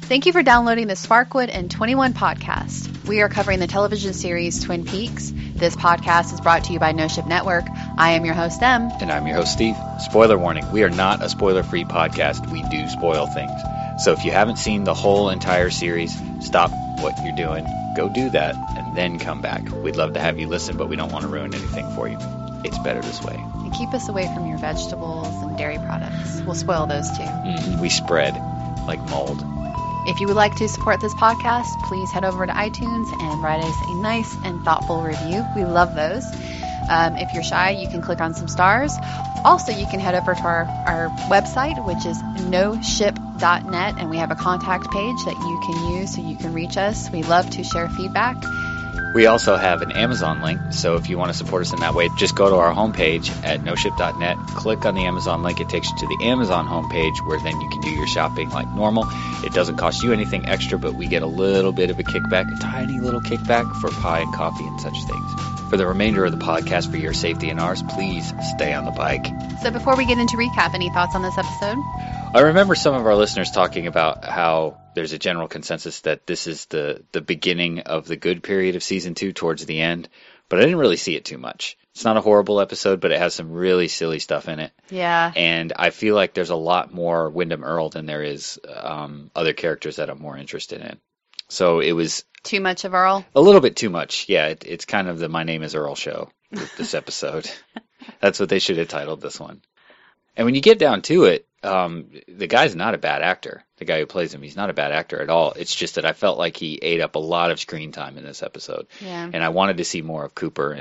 Thank you for downloading the Sparkwood and 21 podcast. We are covering the television series Twin Peaks. This podcast is brought to you by No Ship Network. I am your host, Em. And I'm your host, Steve. Spoiler warning, we are not a spoiler-free podcast. We do spoil things. So if you haven't seen the whole entire series, stop what you're doing, go do that, and then come back. We'd love to have you listen, but we don't want to ruin anything for you. It's better this way. And keep us away from your vegetables and dairy products. We'll spoil those too. We spread like mold. If you would like to support this podcast, please head over to iTunes and write us a nice and thoughtful review. We love those. If you're shy, you can click on some stars. Also, you can head over to our website, which is noship.net, and we have a contact page that you can use so you can reach us. We love to share feedback. We also have an Amazon link, so if you want to support us in that way, just go to our homepage at noship.net, click on the Amazon link. It takes you to the Amazon homepage where then you can do your shopping like normal. It doesn't cost you anything extra, but we get a little bit of a kickback, a tiny little kickback for pie and coffee and such things. For the remainder of the podcast, for your safety and ours, please stay on the bike. So before we get into recap, any thoughts on this episode? I remember some of our listeners talking about how there's a general consensus that this is the beginning of the good period of season 2 towards the end, but I didn't really see it too much. It's not a horrible episode, but it has some really silly stuff in it. Yeah. And I feel like there's a lot more Wyndham Earle than there is other characters that I'm more interested in. So it was... Too much of Earl? A little bit too much, yeah. It's kind of the My Name is Earl show with this episode. That's what they should have titled this one. And when you get down to it, the guy's not a bad actor. The guy who plays him, he's not a bad actor at all. It's just that I felt like he ate up a lot of screen time in this episode. Yeah. And I wanted to see more of Cooper.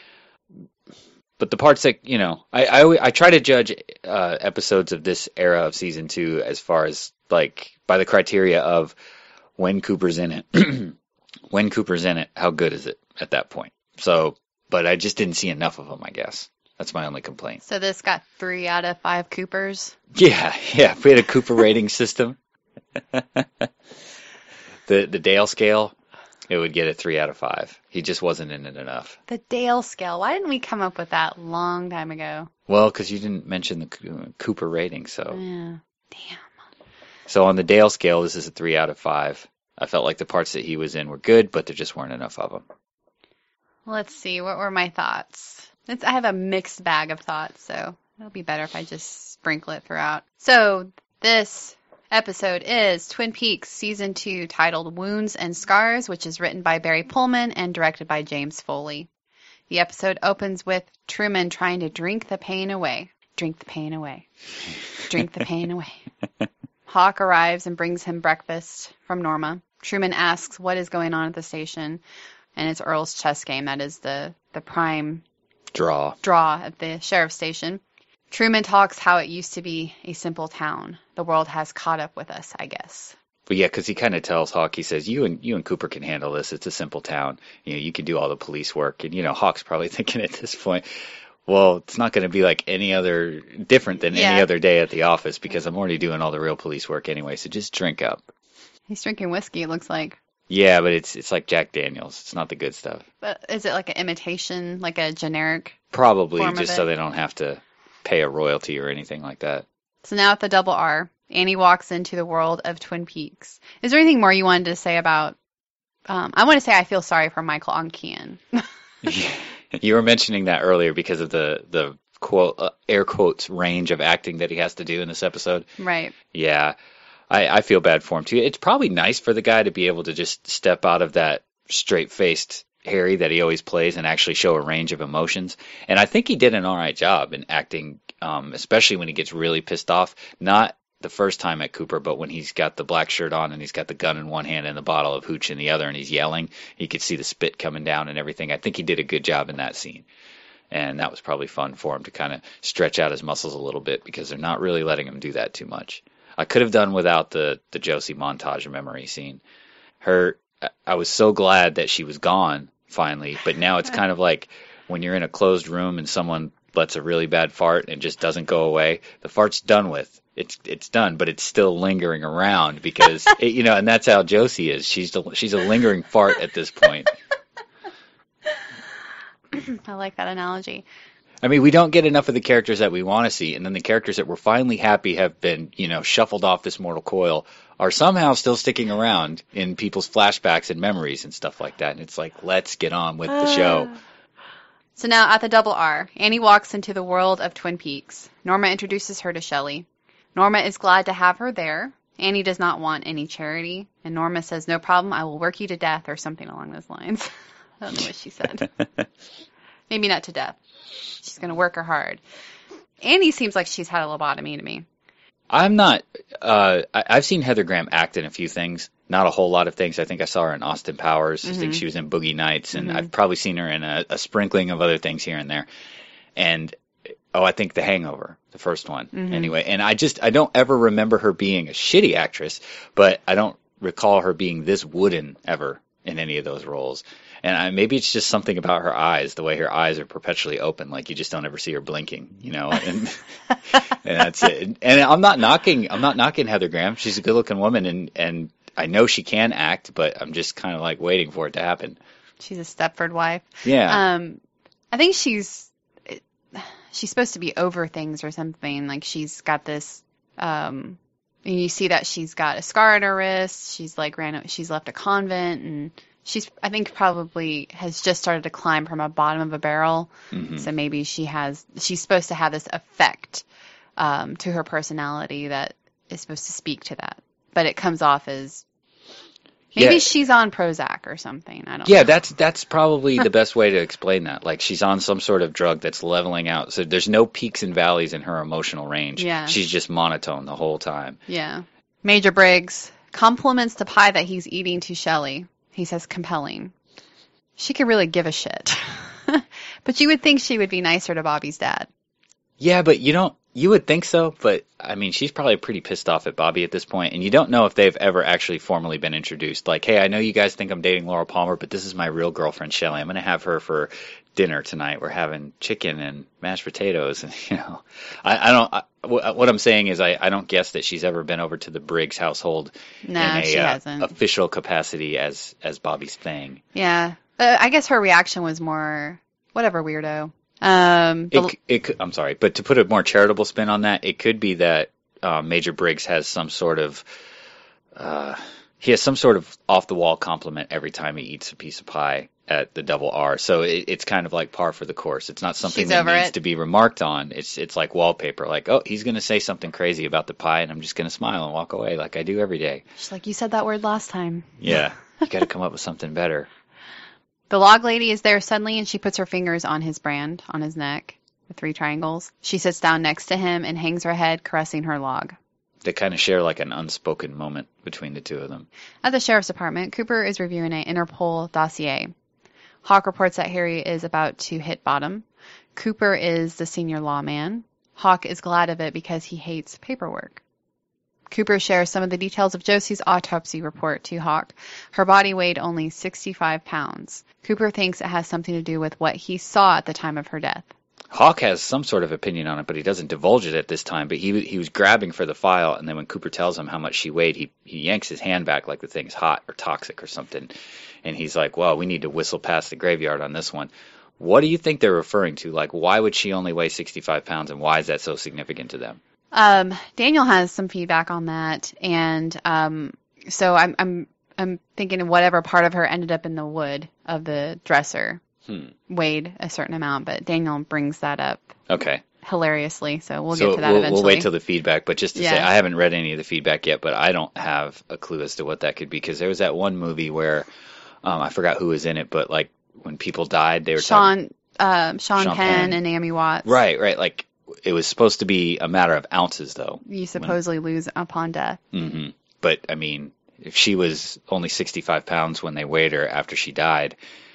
But the parts that, you know, I try to judge episodes of this era of season 2 as far as, like, by the criteria of when Cooper's in it. When Cooper's in it, how good is it at that point? So, but I just didn't see enough of him, I guess. That's my only complaint. So this got 3 out of 5 Coopers? Yeah. If we had a Cooper rating system, the Dale scale, it would get a 3 out of 5. He just wasn't in it enough. The Dale scale. Why didn't we come up with that long time ago? Well, because you didn't mention the Cooper rating, so. Yeah. Damn. So on the Dale scale, this is a 3 out of 5. I felt like the parts that he was in were good, but there just weren't enough of them. Let's see. What were my thoughts? I have a mixed bag of thoughts, so it'll be better if I just sprinkle it throughout. So this episode is Twin Peaks Season 2, titled Wounds and Scars, which is written by Barry Pullman and directed by James Foley. The episode opens with Truman trying to drink the pain away. Drink the pain away. Drink the pain away. Hawk arrives and brings him breakfast from Norma. Truman asks what is going on at the station, and it's Earl's chess game. That is the prime draw at the sheriff's station. Truman talks how it used to be a simple town. The world has caught up with us, I guess. But yeah, because he kind of tells Hawk, he says, you and Cooper can handle this. It's a simple town. You know, you can do all the police work. And, you know, Hawk's probably thinking at this point, well, it's not going to be like any other day at the office because I'm already doing all the real police work anyway. So just drink up. He's drinking whiskey, it looks like. Yeah, but it's like Jack Daniels. It's not the good stuff. But is it like an imitation, like a generic? Probably, just so they don't have to pay a royalty or anything like that. So now at the Double R, Annie walks into the world of Twin Peaks. Is there anything more you wanted to say about... I want to say I feel sorry for Michael Unkian. You were mentioning that earlier because of the quote, air quotes range of acting that he has to do in this episode. Right. Yeah. I feel bad for him too. It's probably nice for the guy to be able to just step out of that straight-faced Harry that he always plays and actually show a range of emotions. And I think he did an all right job in acting, especially when he gets really pissed off. Not the first time at Cooper, but when he's got the black shirt on and he's got the gun in one hand and the bottle of hooch in the other and he's yelling. You could see the spit coming down and everything. I think he did a good job in that scene. And that was probably fun for him to kind of stretch out his muscles a little bit because they're not really letting him do that too much. I could have done without the Josie montage memory scene. I was so glad that she was gone finally, but now it's kind of like when you're in a closed room and someone lets a really bad fart and it just doesn't go away. The fart's done with. It's done, but it's still lingering around because and that's how Josie is. She's a lingering fart at this point. I like that analogy. I mean, we don't get enough of the characters that we want to see, and then the characters that we're finally happy have been, shuffled off this mortal coil are somehow still sticking around in people's flashbacks and memories and stuff like that. And it's like, let's get on with the show. So now at the Double R, Annie walks into the world of Twin Peaks. Norma introduces her to Shelley. Norma is glad to have her there. Annie does not want any charity, and Norma says, "No problem, I will work you to death," or something along those lines. I don't know what she said. Maybe not to death. She's going to work her hard. Annie seems like she's had a lobotomy to me. I'm not. I've seen Heather Graham act in a few things. Not a whole lot of things. I think I saw her in Austin Powers. I think she was in Boogie Nights, and I've probably seen her in a sprinkling of other things here and there. And I think The Hangover, the first one, anyway. And I don't ever remember her being a shitty actress, but I don't recall her being this wooden ever in any of those roles. And maybe it's just something about her eyes, the way her eyes are perpetually open, like you just don't ever see her blinking, and that's it. And I'm not knocking Heather Graham. She's a good-looking woman, and I know she can act, but I'm just kind of like waiting for it to happen. She's a Stepford wife. Yeah. I think she's supposed to be over things or something. Like she's got this, and you see that she's got a scar on her wrist. She's left a convent, and she's, I think, probably has just started to climb from a bottom of a barrel. So maybe she's supposed to have this effect to her personality that is supposed to speak to that. But it comes off as maybe she's on Prozac or something. I don't know. Yeah, that's probably the best way to explain that. Like she's on some sort of drug that's leveling out. So there's no peaks and valleys in her emotional range. Yeah. She's just monotone the whole time. Yeah. Major Briggs compliments the pie that he's eating to Shelley. He says compelling. She could really give a shit. But you would think she would be nicer to Bobby's dad. Yeah, but you would think so, but I mean, she's probably pretty pissed off at Bobby at this point, and you don't know if they've ever actually formally been introduced. Like, hey, I know you guys think I'm dating Laura Palmer, but this is my real girlfriend, Shelley. I'm going to have her for dinner tonight. We're having chicken and mashed potatoes, and what I'm saying is I don't guess that she's ever been over to the Briggs household No, in she hasn't. Official capacity as Bobby's thing. Yeah. I guess her reaction was more, whatever, weirdo. I'm sorry, but to put a more charitable spin on that, it could be that Major Briggs has some sort of off the wall compliment every time he eats a piece of pie at the Double R. So it's kind of like par for the course. It's not something that needs to be remarked on. It's like wallpaper. Like, oh, he's going to say something crazy about the pie, and I'm just going to smile and walk away like I do every day. She's like, you said that word last time. Yeah, you got to come up with something better. The log lady is there suddenly, and she puts her fingers on his brand, on his neck, the 3 triangles. She sits down next to him and hangs her head, caressing her log. They kind of share like an unspoken moment between the two of them. At the sheriff's department, Cooper is reviewing an Interpol dossier. Hawk reports that Harry is about to hit bottom. Cooper is the senior lawman. Hawk is glad of it because he hates paperwork. Cooper shares some of the details of Josie's autopsy report to Hawk. Her body weighed only 65 pounds. Cooper thinks it has something to do with what he saw at the time of her death. Hawk has some sort of opinion on it, but he doesn't divulge it at this time. But he was grabbing for the file, and then when Cooper tells him how much she weighed, he yanks his hand back like the thing's hot or toxic or something. And he's like, well, we need to whistle past the graveyard on this one. What do you think they're referring to? Like, why would she only weigh 65 pounds, and why is that so significant to them? Daniel has some feedback on that, and so I'm thinking of whatever part of her ended up in the wood of the dresser weighed a certain amount, but Daniel brings that up. Okay. Hilariously, so we'll get to that eventually. We'll wait till the feedback, but just to say, I haven't read any of the feedback yet, but I don't have a clue as to what that could be, because there was that one movie where I forgot who was in it, but like when people died, they were Sean Penn and Naomi Watts. Right. Like it was supposed to be a matter of ounces, though. You supposedly lose upon death. Mm-hmm. But I mean, if she was only 65 pounds when they weighed her after she died,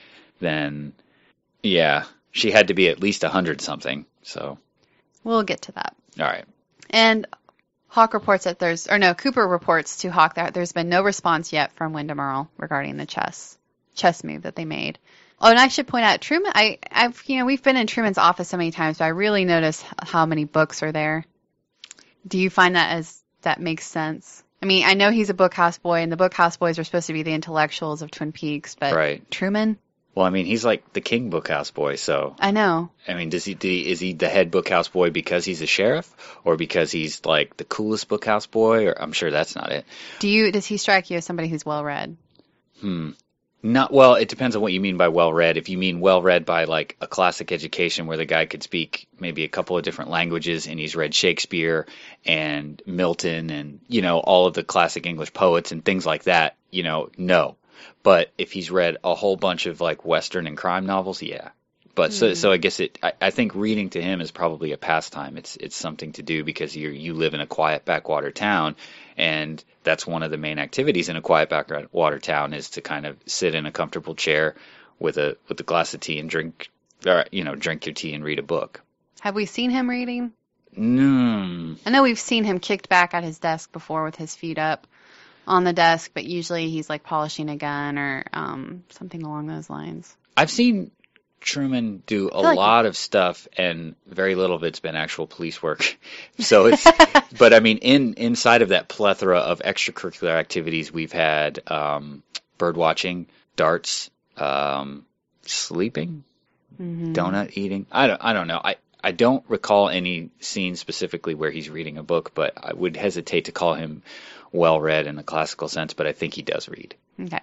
then yeah, she had to be at least 100 something. So we'll get to that. All right. And Hawk reports that Cooper reports to Hawk that there's been no response yet from Wyndham Earle regarding the chess move that they made. Oh, and I should point out, Truman, we've been in Truman's office so many times, but I really notice how many books are there. Do you find that makes sense? I mean, I know he's a bookhouse boy, and the bookhouse boys are supposed to be the intellectuals of Twin Peaks, but right. Truman? Well, I mean, he's like the king bookhouse boy, so I know. I mean, is he the head bookhouse boy because he's a sheriff, or because he's like the coolest bookhouse boy? Or I'm sure that's not it. Does he strike you as somebody who's well read? Not well. It depends on what you mean by well read. If you mean well read by like a classic education where the guy could speak maybe a couple of different languages and he's read Shakespeare and Milton and all of the classic English poets and things like that, no. But if he's read a whole bunch of like Western and crime novels, yeah. But so I guess I think reading to him is probably a pastime. It's something to do because you live in a quiet backwater town, and that's one of the main activities in a quiet backwater town is to kind of sit in a comfortable chair with a glass of tea and drink your tea and read a book. Have we seen him reading? No. I know we've seen him kicked back at his desk before with his feet up on the desk, but usually he's like polishing a gun or something along those lines. I've seen Truman do a lot of stuff, and very little of it's been actual police work. So it's, but I mean, inside of that plethora of extracurricular activities, we've had bird watching, darts, sleeping, donut eating. I don't know. I don't recall any scene specifically where he's reading a book, but I would hesitate to call him well read in the classical sense. But I think he does read. Okay.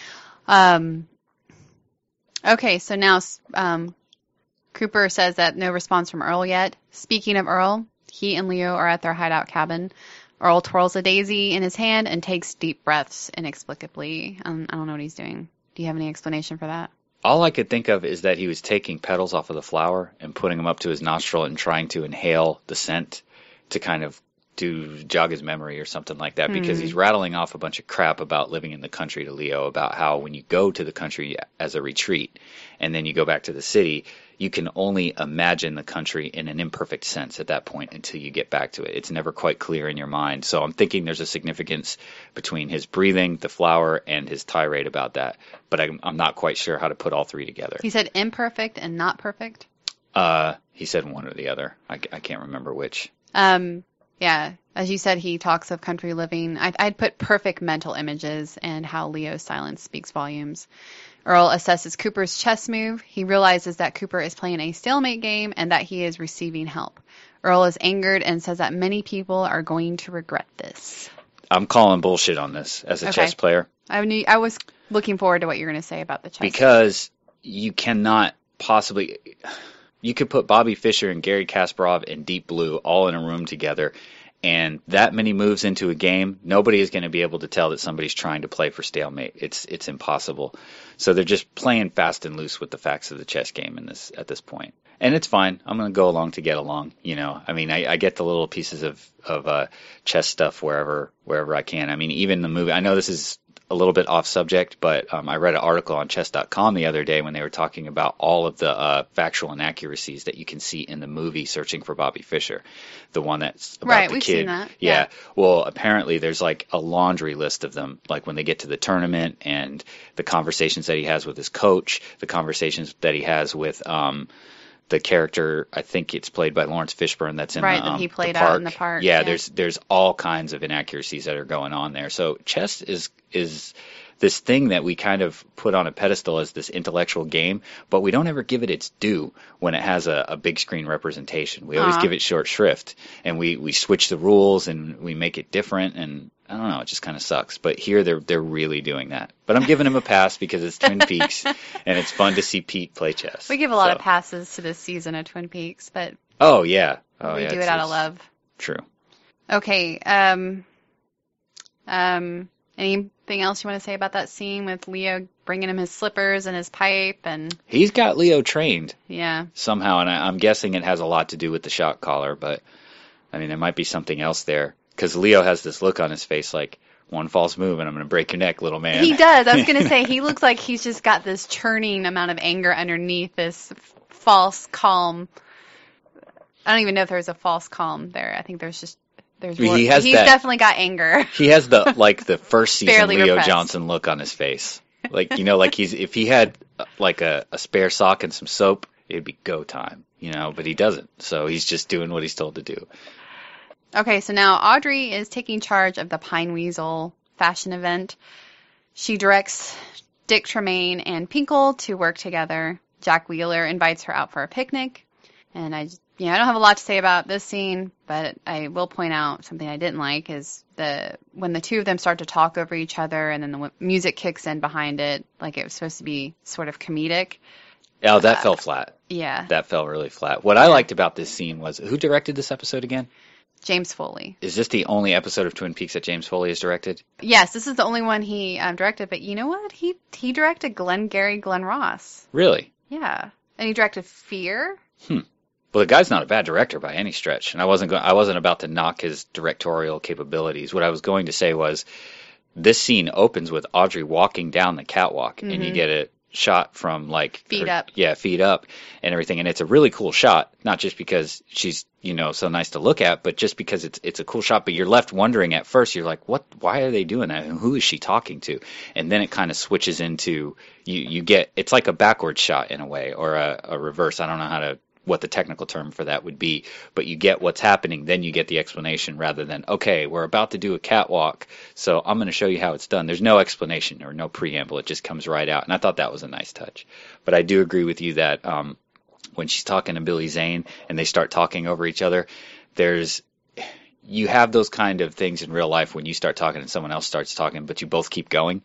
Okay, so now Cooper says that no response from Earl yet. Speaking of Earl, he and Leo are at their hideout cabin. Earl twirls a daisy in his hand and takes deep breaths inexplicably. I don't know what he's doing. Do you have any explanation for that? All I could think of is that he was taking petals off of the flower and putting them up to his nostril and trying to inhale the scent to kind of jog his memory or something like that, because he's rattling off a bunch of crap about living in the country to Leo, about how when you go to the country as a retreat and then you go back to the city, you can only imagine the country in an imperfect sense at that point until you get back to it. It's never quite clear in your mind. So I'm thinking there's a significance between his breathing, the flower, and his tirade about that. But I'm not quite sure how to put all three together. He said imperfect and not perfect? He said one or the other. I can't remember which. Yeah, as you said, he talks of country living. I'd put perfect mental images and how Leo's silence speaks volumes. Earl assesses Cooper's chess move. He realizes that Cooper is playing a stalemate game and that he is receiving help. Earl is angered and says that many people are going to regret this. I'm calling bullshit on this as a chess player. I was looking forward to what you're going to say about the chess. Because you cannot possibly... You could put Bobby Fischer and Gary Kasparov and Deep Blue all in a room together, and that many moves into a game, nobody is going to be able to tell that somebody's trying to play for stalemate. It's impossible. So they're just playing fast and loose with the facts of the chess game at this point. And it's fine. I'm going to go along to get along. I mean, I get the little pieces of chess stuff wherever I can. I mean, even the movie. I know this is a little bit off subject, but I read an article on chess.com the other day when they were talking about all of the factual inaccuracies that you can see in the movie Searching for Bobby Fischer, the one that's about the we've kid. Seen that. Yeah. Well, apparently there's like a laundry list of them, like when they get to the tournament and the conversations that he has with his coach, the conversations that he has with the character, I think it's played by Lawrence Fishburne, that's in that he played out in the park. Yeah, there's all kinds of inaccuracies that are going on there. So chess is this thing that we kind of put on a pedestal as this intellectual game, but we don't ever give it its due when it has a big screen representation. We always give it short shrift, and we switch the rules and we make it different, and I don't know, it just kind of sucks. But here they're really doing that. But I'm giving him a pass because it's Twin Peaks, and it's fun to see Pete play chess. We give a lot of passes to this season of Twin Peaks, but oh yeah, we do it out of love. True. Okay. Anything else you want to say about that scene with Leo bringing him his slippers and his pipe? And he's got Leo trained. Yeah. Somehow, and I'm guessing it has a lot to do with the shock collar, but I mean, there might be something else there. Because Leo has this look on his face like, one false move and I'm going to break your neck, little man. He does. I was going to say, he looks like he's just got this churning amount of anger underneath this false calm. I don't even know if there's a false calm there. I think there's more. He's definitely got anger. He has the first season Barely Leo repressed. Johnson look on his face. Like, like if he had like a spare sock and some soap, it'd be go time, but he doesn't. So he's just doing what he's told to do. Okay, so now Audrey is taking charge of the Pine Weasel fashion event. She directs Dick Tremaine and Pinkle to work together. Jack Wheeler invites her out for a picnic. And I don't have a lot to say about this scene, but I will point out something I didn't like is when the two of them start to talk over each other and then the music kicks in behind it, like it was supposed to be sort of comedic. Oh, that fell flat. Yeah. That fell really flat. What I liked about this scene was, who directed this episode again? James Foley. Is this the only episode of Twin Peaks that James Foley has directed? Yes, this is the only one he directed, but you know what? He directed Glengarry Glen Ross. Really? Yeah. And he directed Fear. Well, the guy's not a bad director by any stretch, and I wasn't about to knock his directorial capabilities. What I was going to say was, this scene opens with Audrey walking down the catwalk, and you get a shot from like feet up. Yeah, feet up and everything, and it's a really cool shot. Not just because she's so nice to look at, but just because it's a cool shot. But you're left wondering at first. You're like, what? Why are they doing that? And who is she talking to? And then it kind of switches into you get it's like a backward shot in a way, or a reverse. I don't know what the technical term for that would be, but you get what's happening, then you get the explanation rather than, okay, we're about to do a catwalk, so I'm going to show you how it's done. There's no explanation or no preamble. It just comes right out, and I thought that was a nice touch. But I do agree with you that when she's talking to Billy Zane and they start talking over each other, you have those kind of things in real life when you start talking and someone else starts talking, but you both keep going,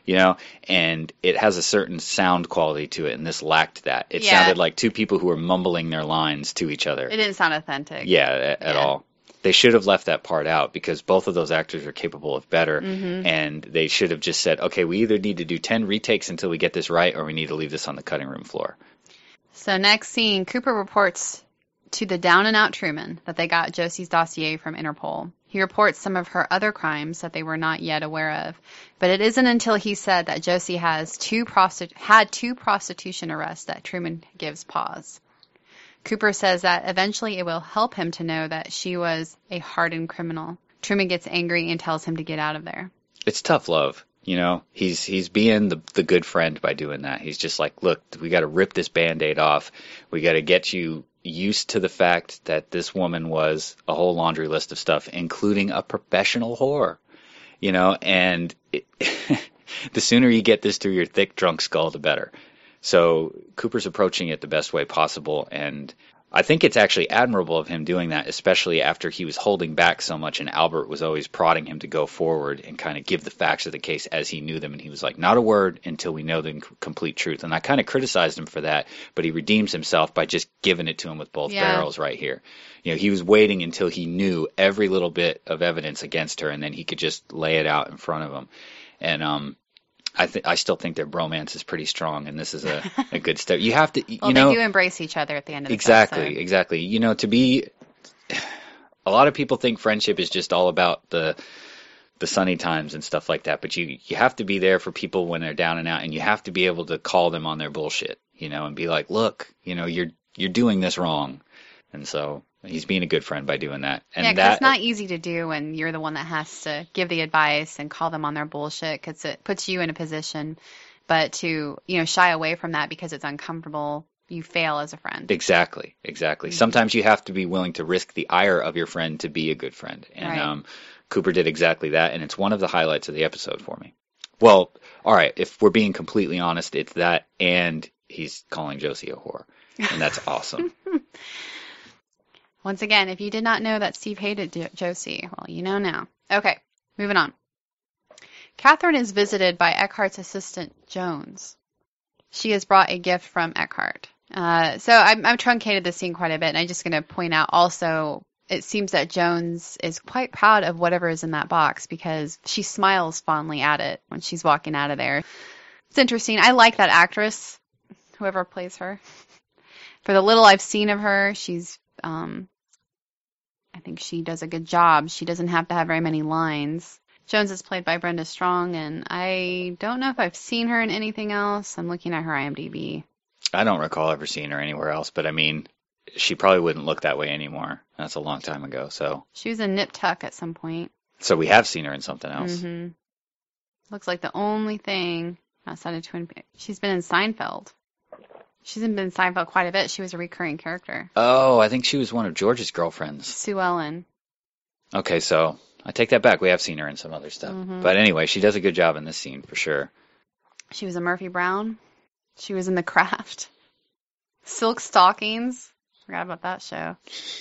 and it has a certain sound quality to it, and this lacked that. It sounded like two people who were mumbling their lines to each other. It didn't sound authentic. Yeah, at all. They should have left that part out because both of those actors are capable of better, and they should have just said, okay, we either need to do 10 retakes until we get this right, or we need to leave this on the cutting room floor. So next scene, Cooper reports to the down-and-out Truman that they got Josie's dossier from Interpol. He reports some of her other crimes that they were not yet aware of, but it isn't until he said that Josie had two prostitution arrests that Truman gives pause. Cooper says that eventually it will help him to know that she was a hardened criminal. Truman gets angry and tells him to get out of there. It's tough love. He's being the good friend by doing that. He's just like, look, we got to rip this Band-Aid off. We got to get you used to the fact that this woman was a whole laundry list of stuff, including a professional whore, and the sooner you get this through your thick, drunk skull, the better. So Cooper's approaching it the best way possible, and I think it's actually admirable of him doing that, especially after he was holding back so much and Albert was always prodding him to go forward and kind of give the facts of the case as he knew them. And he was like, not a word until we know the complete truth. And I kind of criticized him for that, but he redeems himself by just giving it to him with both barrels right here. He was waiting until he knew every little bit of evidence against her, and then he could just lay it out in front of him. And I still think their bromance is pretty strong, and this is a good step. You have to, they do embrace each other at the end of the episode. Exactly. To be, a lot of people think friendship is just all about the sunny times and stuff like that, but you have to be there for people when they're down and out, and you have to be able to call them on their bullshit, and be like, look, you're doing this wrong, and so. He's being a good friend by doing that. And because it's not easy to do when you're the one that has to give the advice and call them on their bullshit, because it puts you in a position. But to, shy away from that because it's uncomfortable, you fail as a friend. Exactly. Mm-hmm. Sometimes you have to be willing to risk the ire of your friend to be a good friend. And Cooper did exactly that, and it's one of the highlights of the episode for me. Well, all right, if we're being completely honest, it's that, and he's calling Josie a whore. And that's awesome. Once again, if you did not know that Steve hated Josie, well, you know now. Okay, moving on. Catherine is visited by Eckhart's assistant, Jones. She has brought a gift from Eckhart. So I've truncated this scene quite a bit, and I'm just going to point out also, it seems that Jones is quite proud of whatever is in that box because she smiles fondly at it when she's walking out of there. It's interesting. I like that actress, whoever plays her. For the little I've seen of her, she's I think she does a good job. She doesn't have to have very many lines. Jones is played by Brenda Strong, and I don't know if I've seen her in anything else. I'm looking at her IMDb. I don't recall ever seeing her anywhere else, but I mean, she probably wouldn't look that way anymore. That's a long time ago, so. She was in Nip Tuck at some point. So we have seen her in something else. Mm-hmm. Looks like the only thing outside of Twin Peaks. She's been in Seinfeld. She's been in Seinfeld quite a bit. She was a recurring character. Oh, I think she was one of George's girlfriends. Sue Ellen. Okay, so I take that back. We have seen her in some other stuff. Mm-hmm. But anyway, she does a good job in this scene for sure. She was a Murphy Brown. She was in The Craft. Silk Stockings. Forgot about that show.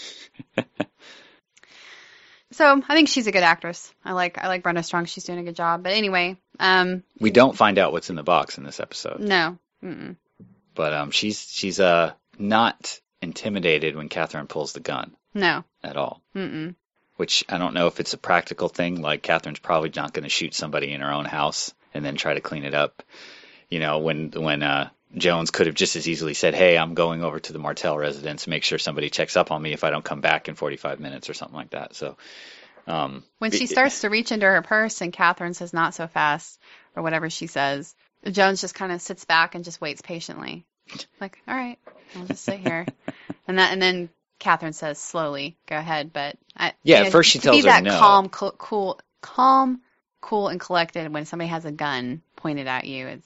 So I think she's a good actress. I like Brenda Strong. She's doing a good job. But anyway, we don't find out what's in the box in this episode. No. Mm-mm. But she's not intimidated when Catherine pulls the gun. No. At all. Mm-mm. Which I don't know if it's a practical thing. Like Catherine's probably not going to shoot somebody in her own house and then try to clean it up. You know, when Jones could have just as easily said, "Hey, I'm going over to the Martell residence. Make sure somebody checks up on me if I don't come back in 45 minutes or something like that." So when she starts to reach into her purse and Catherine says, "Not so fast," or whatever she says, Jones just kind of sits back and just waits patiently. Like, all right, I'll just sit here. And then Catherine says, "Slowly, go ahead." But at first she tells her that no. calm, cool, and collected when somebody has a gun pointed at you. It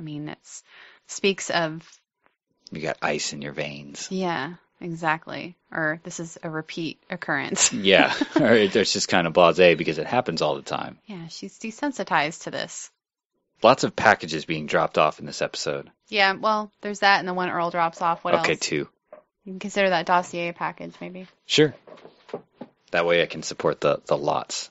speaks of, you got ice in your veins. Yeah, exactly. Or this is a repeat occurrence. Yeah, or it's just kind of blasé because it happens all the time. Yeah, she's desensitized to this. Lots of packages being dropped off in this episode. Yeah, well, there's that and the one Earl drops off. What else? Okay, 2. You can consider that dossier package, maybe. Sure. That way I can support the lots.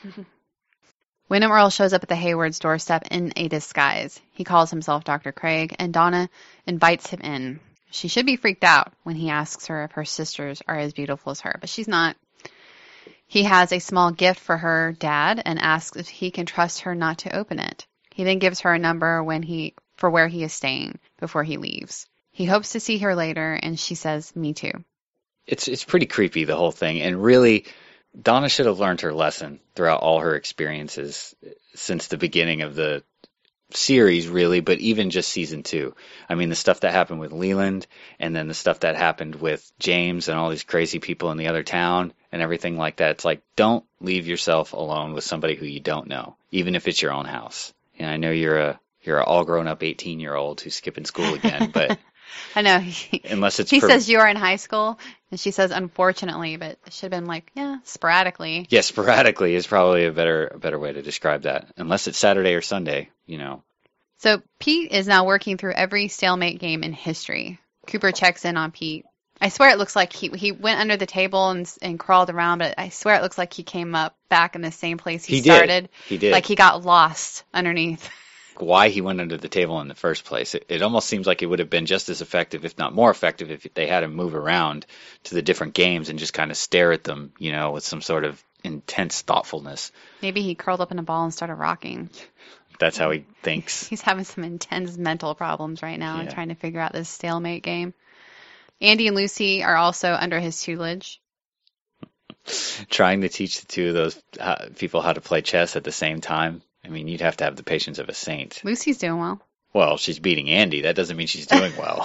Wyndham Earle shows up at the Haywards' doorstep in a disguise. He calls himself Dr. Craig, and Donna invites him in. She should be freaked out when he asks her if her sisters are as beautiful as her, but she's not. He has a small gift for her dad and asks if he can trust her not to open it. He then gives her a number for where he is staying before he leaves. He hopes to see her later, and she says, "Me too." It's pretty creepy, the whole thing, and really, Donna should have learned her lesson throughout all her experiences since the beginning of the series, really, but even just season 2. I mean, the stuff that happened with Leland, and then the stuff that happened with James and all these crazy people in the other town and everything like that. It's like, don't leave yourself alone with somebody who you don't know, even if it's your own house. And I know you're a all grown up 18-year-old who's skipping school again, but I know. Unless it's he says you are in high school, and she says unfortunately, but it should have been like, yeah, sporadically. Yeah, sporadically is probably a better way to describe that. Unless it's Saturday or Sunday, you know. So Pete is now working through every stalemate game in history. Cooper checks in on Pete. I swear it looks like he went under the table and crawled around, but I swear it looks like he came up back in the same place he started. He did. Like he got lost underneath. Why he went under the table in the first place. It almost seems like it would have been just as effective, if not more effective, if they had him move around to the different games and just kind of stare at them, you know, with some sort of intense thoughtfulness. Maybe he curled up in a ball and started rocking. That's how he thinks. He's having some intense mental problems right now and trying to figure out this stalemate game. Andy and Lucy are also under his tutelage. Trying to teach the two of those people how to play chess at the same time. I mean, you'd have to have the patience of a saint. Lucy's doing well. Well, she's beating Andy. That doesn't mean she's doing well.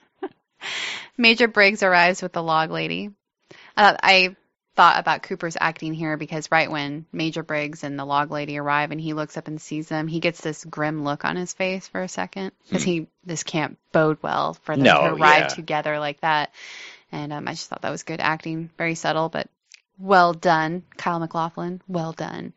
Major Briggs arrives with the log lady. I thought about Cooper's acting here because right when Major Briggs and the log lady arrive and he looks up and sees them, he gets this grim look on his face for a second because this can't bode well for them to arrive together like that. And I just thought that was good acting. Very subtle, but well done. Kyle MacLachlan, well done.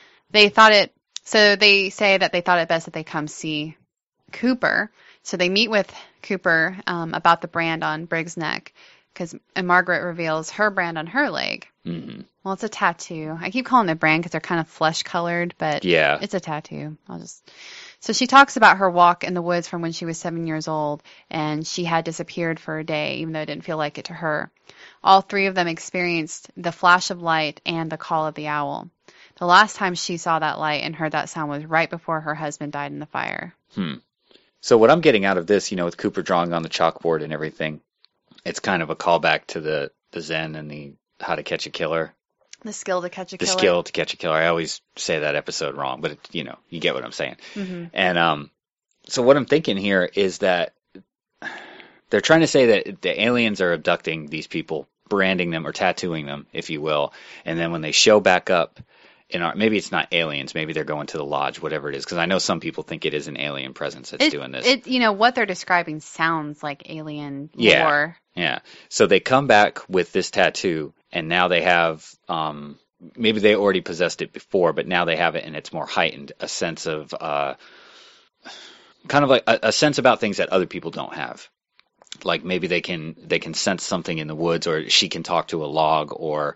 So they say that they thought it best that they come see Cooper. So they meet with Cooper about the brand on Briggs' neck, and Margaret reveals her brand on her leg. Mm-hmm. Well, it's a tattoo. I keep calling it brand because they're kind of flesh-colored, but it's a tattoo. So she talks about her walk in the woods from when she was 7 years old, and she had disappeared for a day, even though it didn't feel like it to her. All 3 of them experienced the flash of light and the call of the owl. The last time she saw that light and heard that sound was right before her husband died in the fire. So what I'm getting out of this, you know, with Cooper drawing on the chalkboard and everything, it's kind of a callback to the Zen and the How to Catch a Killer. The skill to catch a killer. The skill to catch a killer. I always say that episode wrong, but you know, you get what I'm saying. Mm-hmm. And so what I'm thinking here is that they're trying to say that the aliens are abducting these people, branding them or tattooing them, if you will, and then when they show back up maybe it's not aliens, maybe they're going to the lodge, whatever it is, because I know some people think it is an alien presence that's doing this. What they're describing sounds like alien lore. Yeah. So they come back with this tattoo, and now they have, maybe they already possessed it before, but now they have it, and it's more heightened, a sense of kind of like a sense about things that other people don't have. Like maybe they can sense something in the woods, or she can talk to a log, or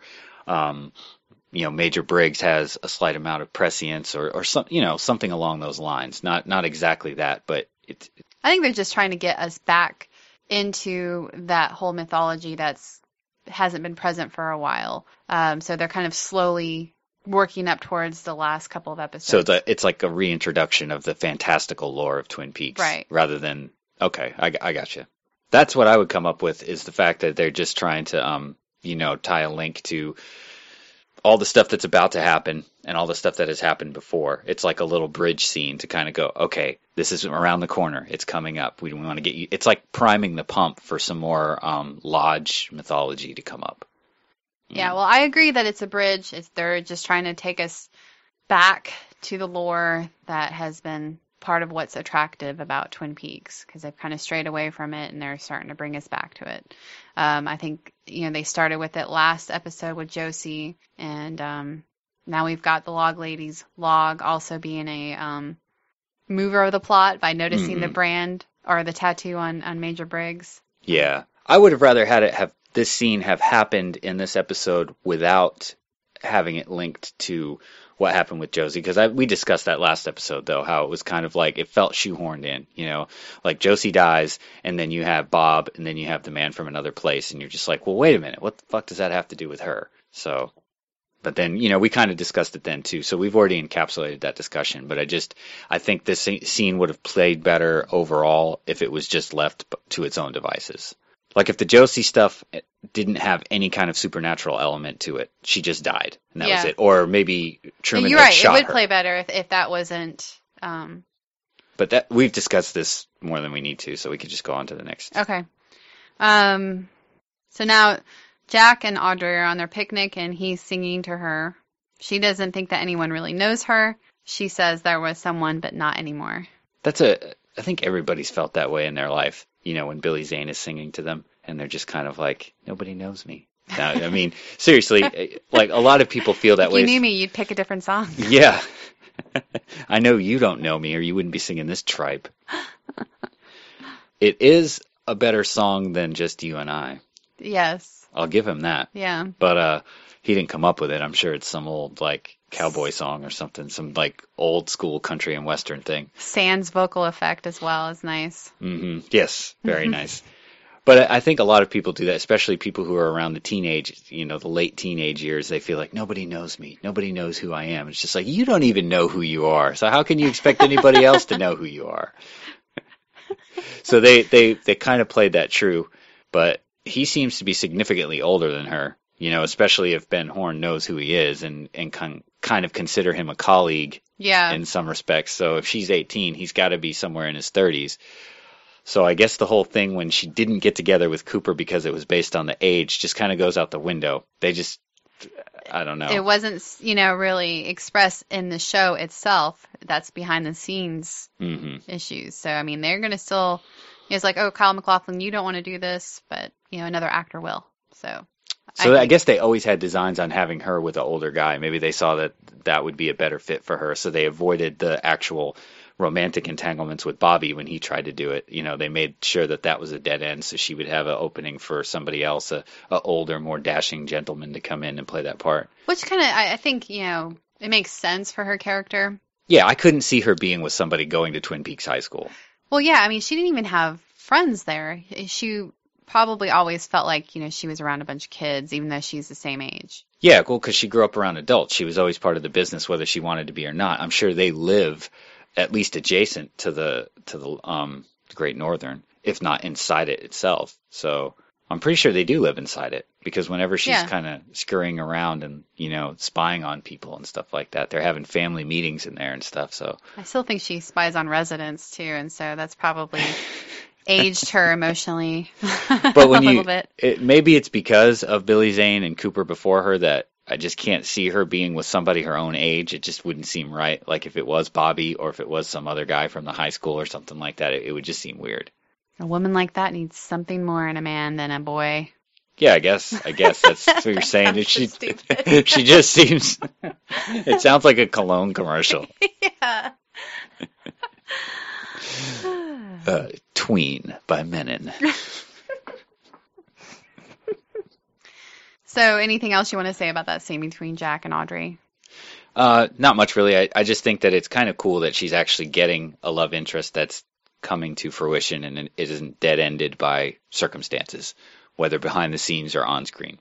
Major Briggs has a slight amount of prescience, or some, something along those lines. Not exactly that, but it's. I think they're just trying to get us back into that whole mythology hasn't been present for a while. So they're kind of slowly working up towards the last couple of episodes. So it's like a reintroduction of the fantastical lore of Twin Peaks, right? Rather than I got you. That's what I would come up with, is the fact that they're just trying to tie a link to all the stuff that's about to happen and all the stuff that has happened before. It's like a little bridge scene to kind of go, okay, this is around the corner. It's coming up. We want to get you. It's like priming the pump for some more Lodge mythology to come up. Yeah, well, I agree that it's a bridge. They're just trying to take us back to the lore that has been part of what's attractive about Twin Peaks, because they've kind of strayed away from it and they're starting to bring us back to it. I think, they started with it last episode with Josie, and now we've got the Log Lady's log also being a mover of the plot by noticing the brand or the tattoo on Major Briggs. Yeah. I would have rather had this scene have happened in this episode without having it linked to what happened with Josie, because we discussed that last episode, though, how it was kind of like it felt shoehorned in, like Josie dies, and then you have Bob, and then you have the man from another place, and you're just like, well, wait a minute, what the fuck does that have to do with her? So, but then, we kind of discussed it then, too, so we've already encapsulated that discussion, but I think this scene would have played better overall if it was just left to its own devices. Like if the Josie stuff didn't have any kind of supernatural element to it, she just died, and that was it. Or maybe Truman You're had right. shot her. It would play better if that wasn't. But we've discussed this more than we need to, so we could just go on to the next. Okay. So now Jack and Audrey are on their picnic, and he's singing to her. She doesn't think that anyone really knows her. She says there was someone, but not anymore. I think everybody's felt that way in their life. When Billy Zane is singing to them, and they're just kind of like, nobody knows me. Now, I mean, seriously, like a lot of people feel that way. If you knew me, you'd pick a different song. Yeah. I know you don't know me, or you wouldn't be singing this tripe. It is a better song than Just You and I. Yes. I'll give him that. Yeah. But he didn't come up with it. I'm sure it's some old, like, cowboy song or something, some, like, old school country and western thing. Sans vocal effect as well is nice. Mm-hmm. Yes, very nice. But I think a lot of people do that, especially people who are around the late teenage years. They feel like, nobody knows me. Nobody knows who I am. It's just like, you don't even know who you are. So how can you expect anybody else to know who you are? So they kind of played that true. But he seems to be significantly older than her, especially if Ben Horne knows who he is and kind of consider him a colleague in some respects. So if she's 18, he's got to be somewhere in his 30s. So I guess the whole thing when she didn't get together with Cooper because it was based on the age just kind of goes out the window. I don't know. It wasn't, really expressed in the show itself. That's behind the scenes issues. So, I mean, they're going to still, it's like, oh, Kyle MacLachlan, you don't want to do this, but, another actor will. So I guess they always had designs on having her with an older guy. Maybe they saw that would be a better fit for her. So they avoided the actual romantic entanglements with Bobby when he tried to do it. They made sure that was a dead end, so she would have an opening for somebody else, a older, more dashing gentleman to come in and play that part. Which kind of, I think, it makes sense for her character. Yeah, I couldn't see her being with somebody going to Twin Peaks High School. Well, yeah, I mean, she didn't even have friends there. She probably always felt like, she was around a bunch of kids, even though she's the same age. Yeah, well, because she grew up around adults. She was always part of the business, whether she wanted to be or not. I'm sure they live at least adjacent to the Great Northern, if not inside it itself. So I'm pretty sure they do live inside it, because whenever she's kind of scurrying around and, spying on people and stuff like that, they're having family meetings in there and stuff. So I still think she spies on residents too, and so that's probably aged her emotionally but a little bit. Maybe it's because of Billy Zane and Cooper before her that I just can't see her being with somebody her own age. It just wouldn't seem right. Like if it was Bobby or if it was some other guy from the high school or something like that, it would just seem weird. A woman like that needs something more in a man than a boy. Yeah, I guess that's what you're saying. She just seems. It sounds like a cologne commercial. Yeah. Tween by Menon. So, anything else you want to say about that scene between Jack and Audrey? Not much really. I just think that it's kind of cool that she's actually getting a love interest that's coming to fruition and it isn't dead-ended by circumstances, whether behind the scenes or on screen.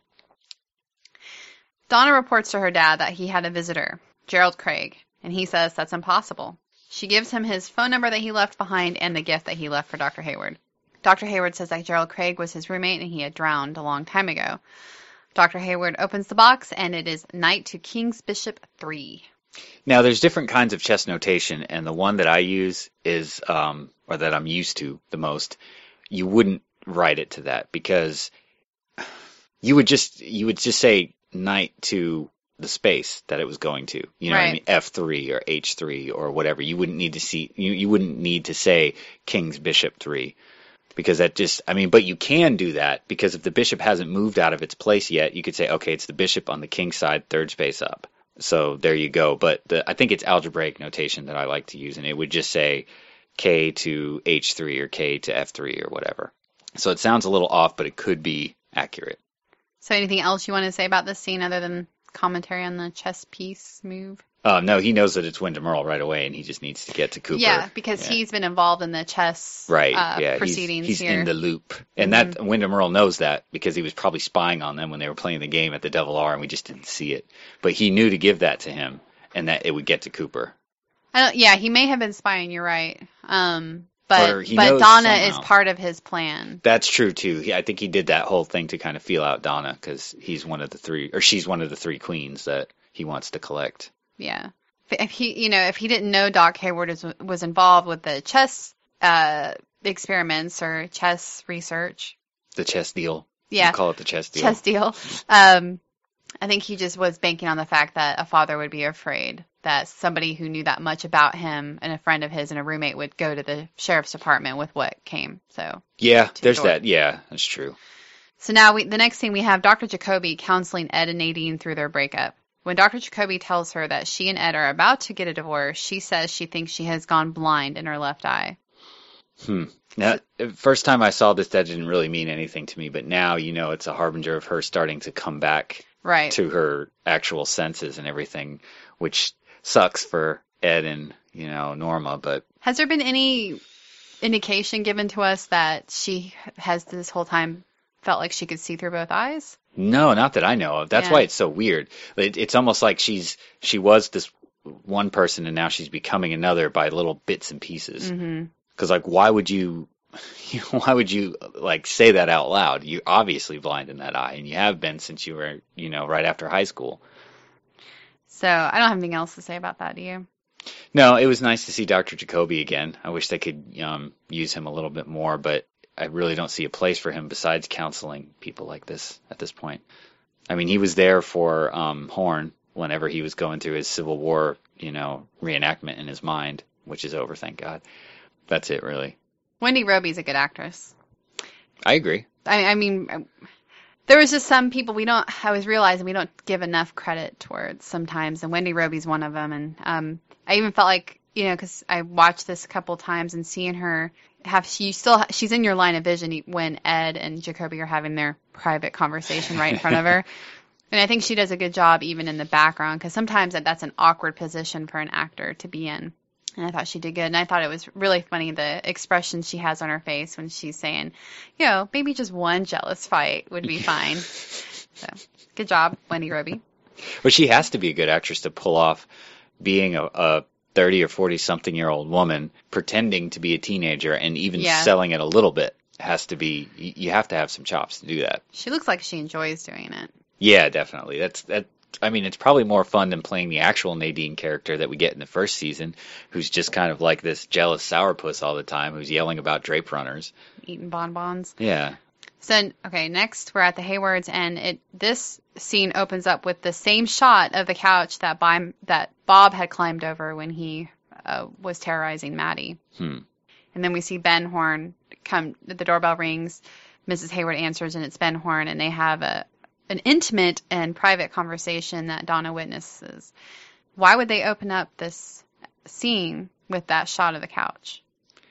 Donna reports to her dad that he had a visitor, Gerald Craig, and he says that's impossible. She gives him his phone number that he left behind and the gift that he left for Dr. Hayward. Dr. Hayward says that Gerald Craig was his roommate and he had drowned a long time ago. Dr. Hayward opens the box, and it is Knight to King's Bishop 3. Now, there's different kinds of chess notation, and the one that I use is, or that I'm used to the most, you wouldn't write it to that because you would just say Knight to the space that it was going to. You know what I mean? F3 or H3 or whatever. You wouldn't need to you wouldn't need to say King's Bishop 3. Because that just, but you can do that because if the bishop hasn't moved out of its place yet, you could say, okay, it's the bishop on the king's side, third space up. So there you go. But I think it's algebraic notation that I like to use, and it would just say K to H3 or K to F3 or whatever. So it sounds a little off, but it could be accurate. So anything else you want to say about this scene other than commentary on the chess piece move? No, he knows that it's Windom Earle right away, and he just needs to get to Cooper. Yeah, because he's been involved in the chess proceedings he's here. in the loop. And that Windom Earle knows that because he was probably spying on them when they were playing the game at the Devil R, and we just didn't see it. But he knew to give that to him, and that it would get to Cooper. He may have been spying, you're right. But Donna somehow is part of his plan. That's true, too. I think he did that whole thing to kind of feel out Donna, because she's one of the three queens that he wants to collect. Yeah. If he didn't know Doc Hayward was involved with the chess experiments or chess research. The chess deal. Yeah. You call it the chess deal. Chess deal. I think he just was banking on the fact that a father would be afraid that somebody who knew that much about him and a friend of his and a roommate would go to the sheriff's department with what came. So yeah, there's that. Yeah, that's true. So now the next thing we have Dr. Jacoby counseling Ed and Nadine through their breakup. When Dr. Jacoby tells her that she and Ed are about to get a divorce, she says she thinks she has gone blind in her left eye. Now, first time I saw this, that didn't really mean anything to me, but now, it's a harbinger of her starting to come back to her actual senses and everything, which sucks for Ed and, Norma, but... Has there been any indication given to us that she has this whole time felt like she could see through both eyes? No, not that I know of. That's why it's so weird. It's almost like she was this one person and now she's becoming another by little bits and pieces. Because why would you say that out loud? You're obviously blind in that eye, and you have been since you were right after high school. So I don't have anything else to say about that. Do you? No, it was nice to see Dr. Jacoby again. I wish they could use him a little bit more, but I really don't see a place for him besides counseling people like this at this point. I mean, he was there for Horn whenever he was going through his Civil War, reenactment in his mind, which is over, thank God. That's it, really. Wendy Roby's a good actress. I agree. I mean, there was just some people I was realizing we don't give enough credit towards sometimes, and Wendy Roby's one of them. And I even felt like, because I watched this a couple times and seeing her she's in your line of vision when Ed and Jacoby are having their private conversation right in front of her. And I think she does a good job even in the background, because sometimes that's an awkward position for an actor to be in. And I thought she did good. And I thought it was really funny, the expression she has on her face when she's saying, maybe just one jealous fight would be fine. So, good job, Wendy Roby. But she has to be a good actress to pull off being a 30 or 40-something-year-old woman pretending to be a teenager and even selling it a little bit. Has to be, you have to have some chops to do that. She looks like she enjoys doing it. Yeah, definitely. It's probably more fun than playing the actual Nadine character that we get in the first season, who's just kind of like this jealous sourpuss all the time, who's yelling about drape runners. Eating bonbons. Yeah. So, okay, next we're at the Haywards, and this scene opens up with the same shot of the couch that Bob had climbed over when he was terrorizing Maddie. And then we see Ben Horn come, the doorbell rings, Mrs. Hayward answers, and it's Ben Horn, and they have an intimate and private conversation that Donna witnesses. Why would they open up this scene with that shot of the couch?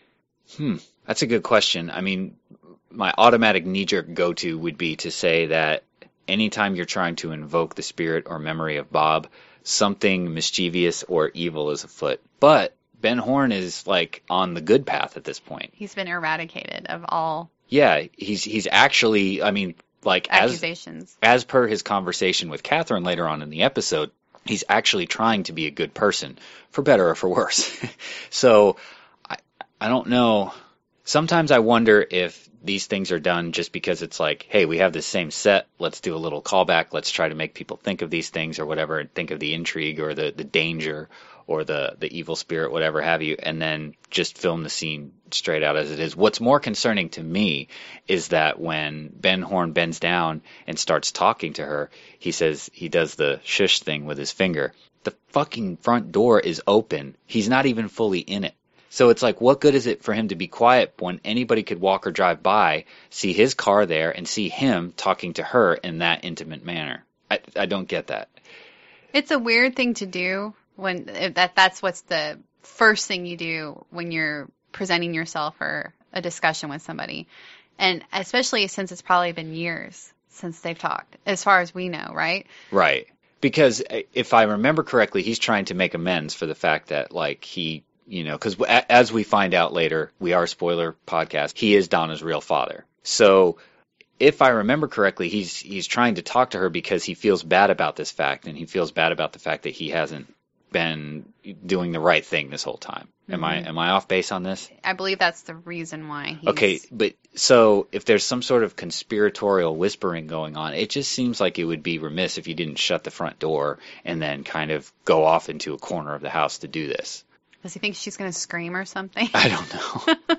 That's a good question. I mean, my automatic knee-jerk go-to would be to say that anytime you're trying to invoke the spirit or memory of Bob, something mischievous or evil is afoot. But Ben Horn is like on the good path at this point. He's been eradicated of all Yeah, he's actually, I mean, like accusations. As per his conversation with Catherine later on in the episode, he's actually trying to be a good person, for better or for worse. So I don't know. Sometimes I wonder if these things are done just because it's like, hey, we have this same set. Let's do a little callback. Let's try to make people think of these things or whatever, and think of the intrigue or the danger or the evil spirit, whatever have you, and then just film the scene straight out as it is. What's more concerning to me is that when Ben Horn bends down and starts talking to her, he says he does the shush thing with his finger. The fucking front door is open. He's not even fully in it. So it's like, what good is it for him to be quiet when anybody could walk or drive by, see his car there, and see him talking to her in that intimate manner? I don't get that. It's a weird thing to do when that's what's the first thing you do when you're presenting yourself for a discussion with somebody. And especially since it's probably been years since they've talked, as far as we know, right? Right. Because if I remember correctly, he's trying to make amends for the fact that, like, he... You know, because as we find out later, we are a spoiler podcast, he is Donna's real father. So if I remember correctly, he's trying to talk to her because he feels bad about this fact, and he feels bad about the fact that he hasn't been doing the right thing this whole time. Mm-hmm. Am I off base on this? I believe that's the reason why he's... Okay, but so if there's some sort of conspiratorial whispering going on, it just seems like it would be remiss if you didn't shut the front door and then kind of go off into a corner of the house to do this. Does he think she's going to scream or something? I don't know.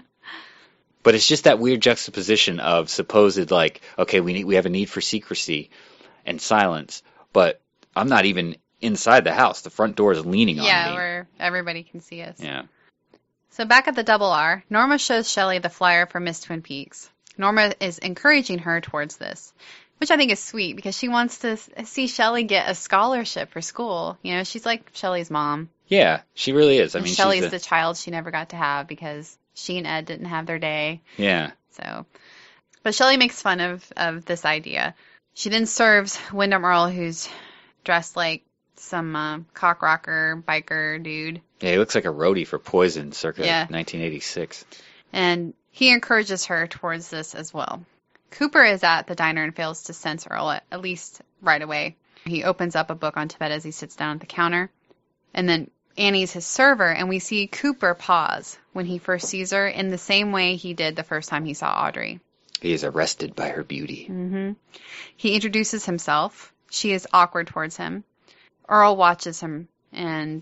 But it's just that weird juxtaposition of supposed, like, okay, we have a need for secrecy and silence, but I'm not even inside the house. The front door is leaning on me. Yeah, where everybody can see us. Yeah. So back at the Double R, Norma shows Shelley the flyer for Miss Twin Peaks. Norma is encouraging her towards this, which I think is sweet because she wants to see Shelley get a scholarship for school. You know, she's like Shelley's mom. Yeah, she really is. I mean, Shelley's the child she never got to have because she and Ed didn't have their day. Yeah. So, but Shelley makes fun of this idea. She then serves Wyndham Earl, who's dressed like cock rocker biker dude. Yeah, he looks like a roadie for Poison circa 1986. And he encourages her towards this as well. Cooper is at the diner and fails to sense Earl, at least right away. He opens up a book on Tibet as he sits down at the counter. And then Annie's his server, and we see Cooper pause when he first sees her in the same way he did the first time he saw Audrey. He is arrested by her beauty. Mm-hmm. He introduces himself. She is awkward towards him. Earl watches him, and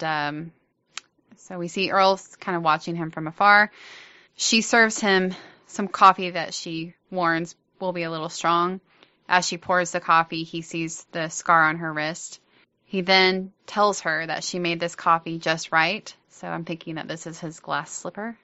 so we see Earl's kind of watching him from afar. She serves him some coffee that she warns will be a little strong. As she pours the coffee, he sees the scar on her wrist. He then tells her that she made this coffee just right, so I'm thinking that this is his glass slipper.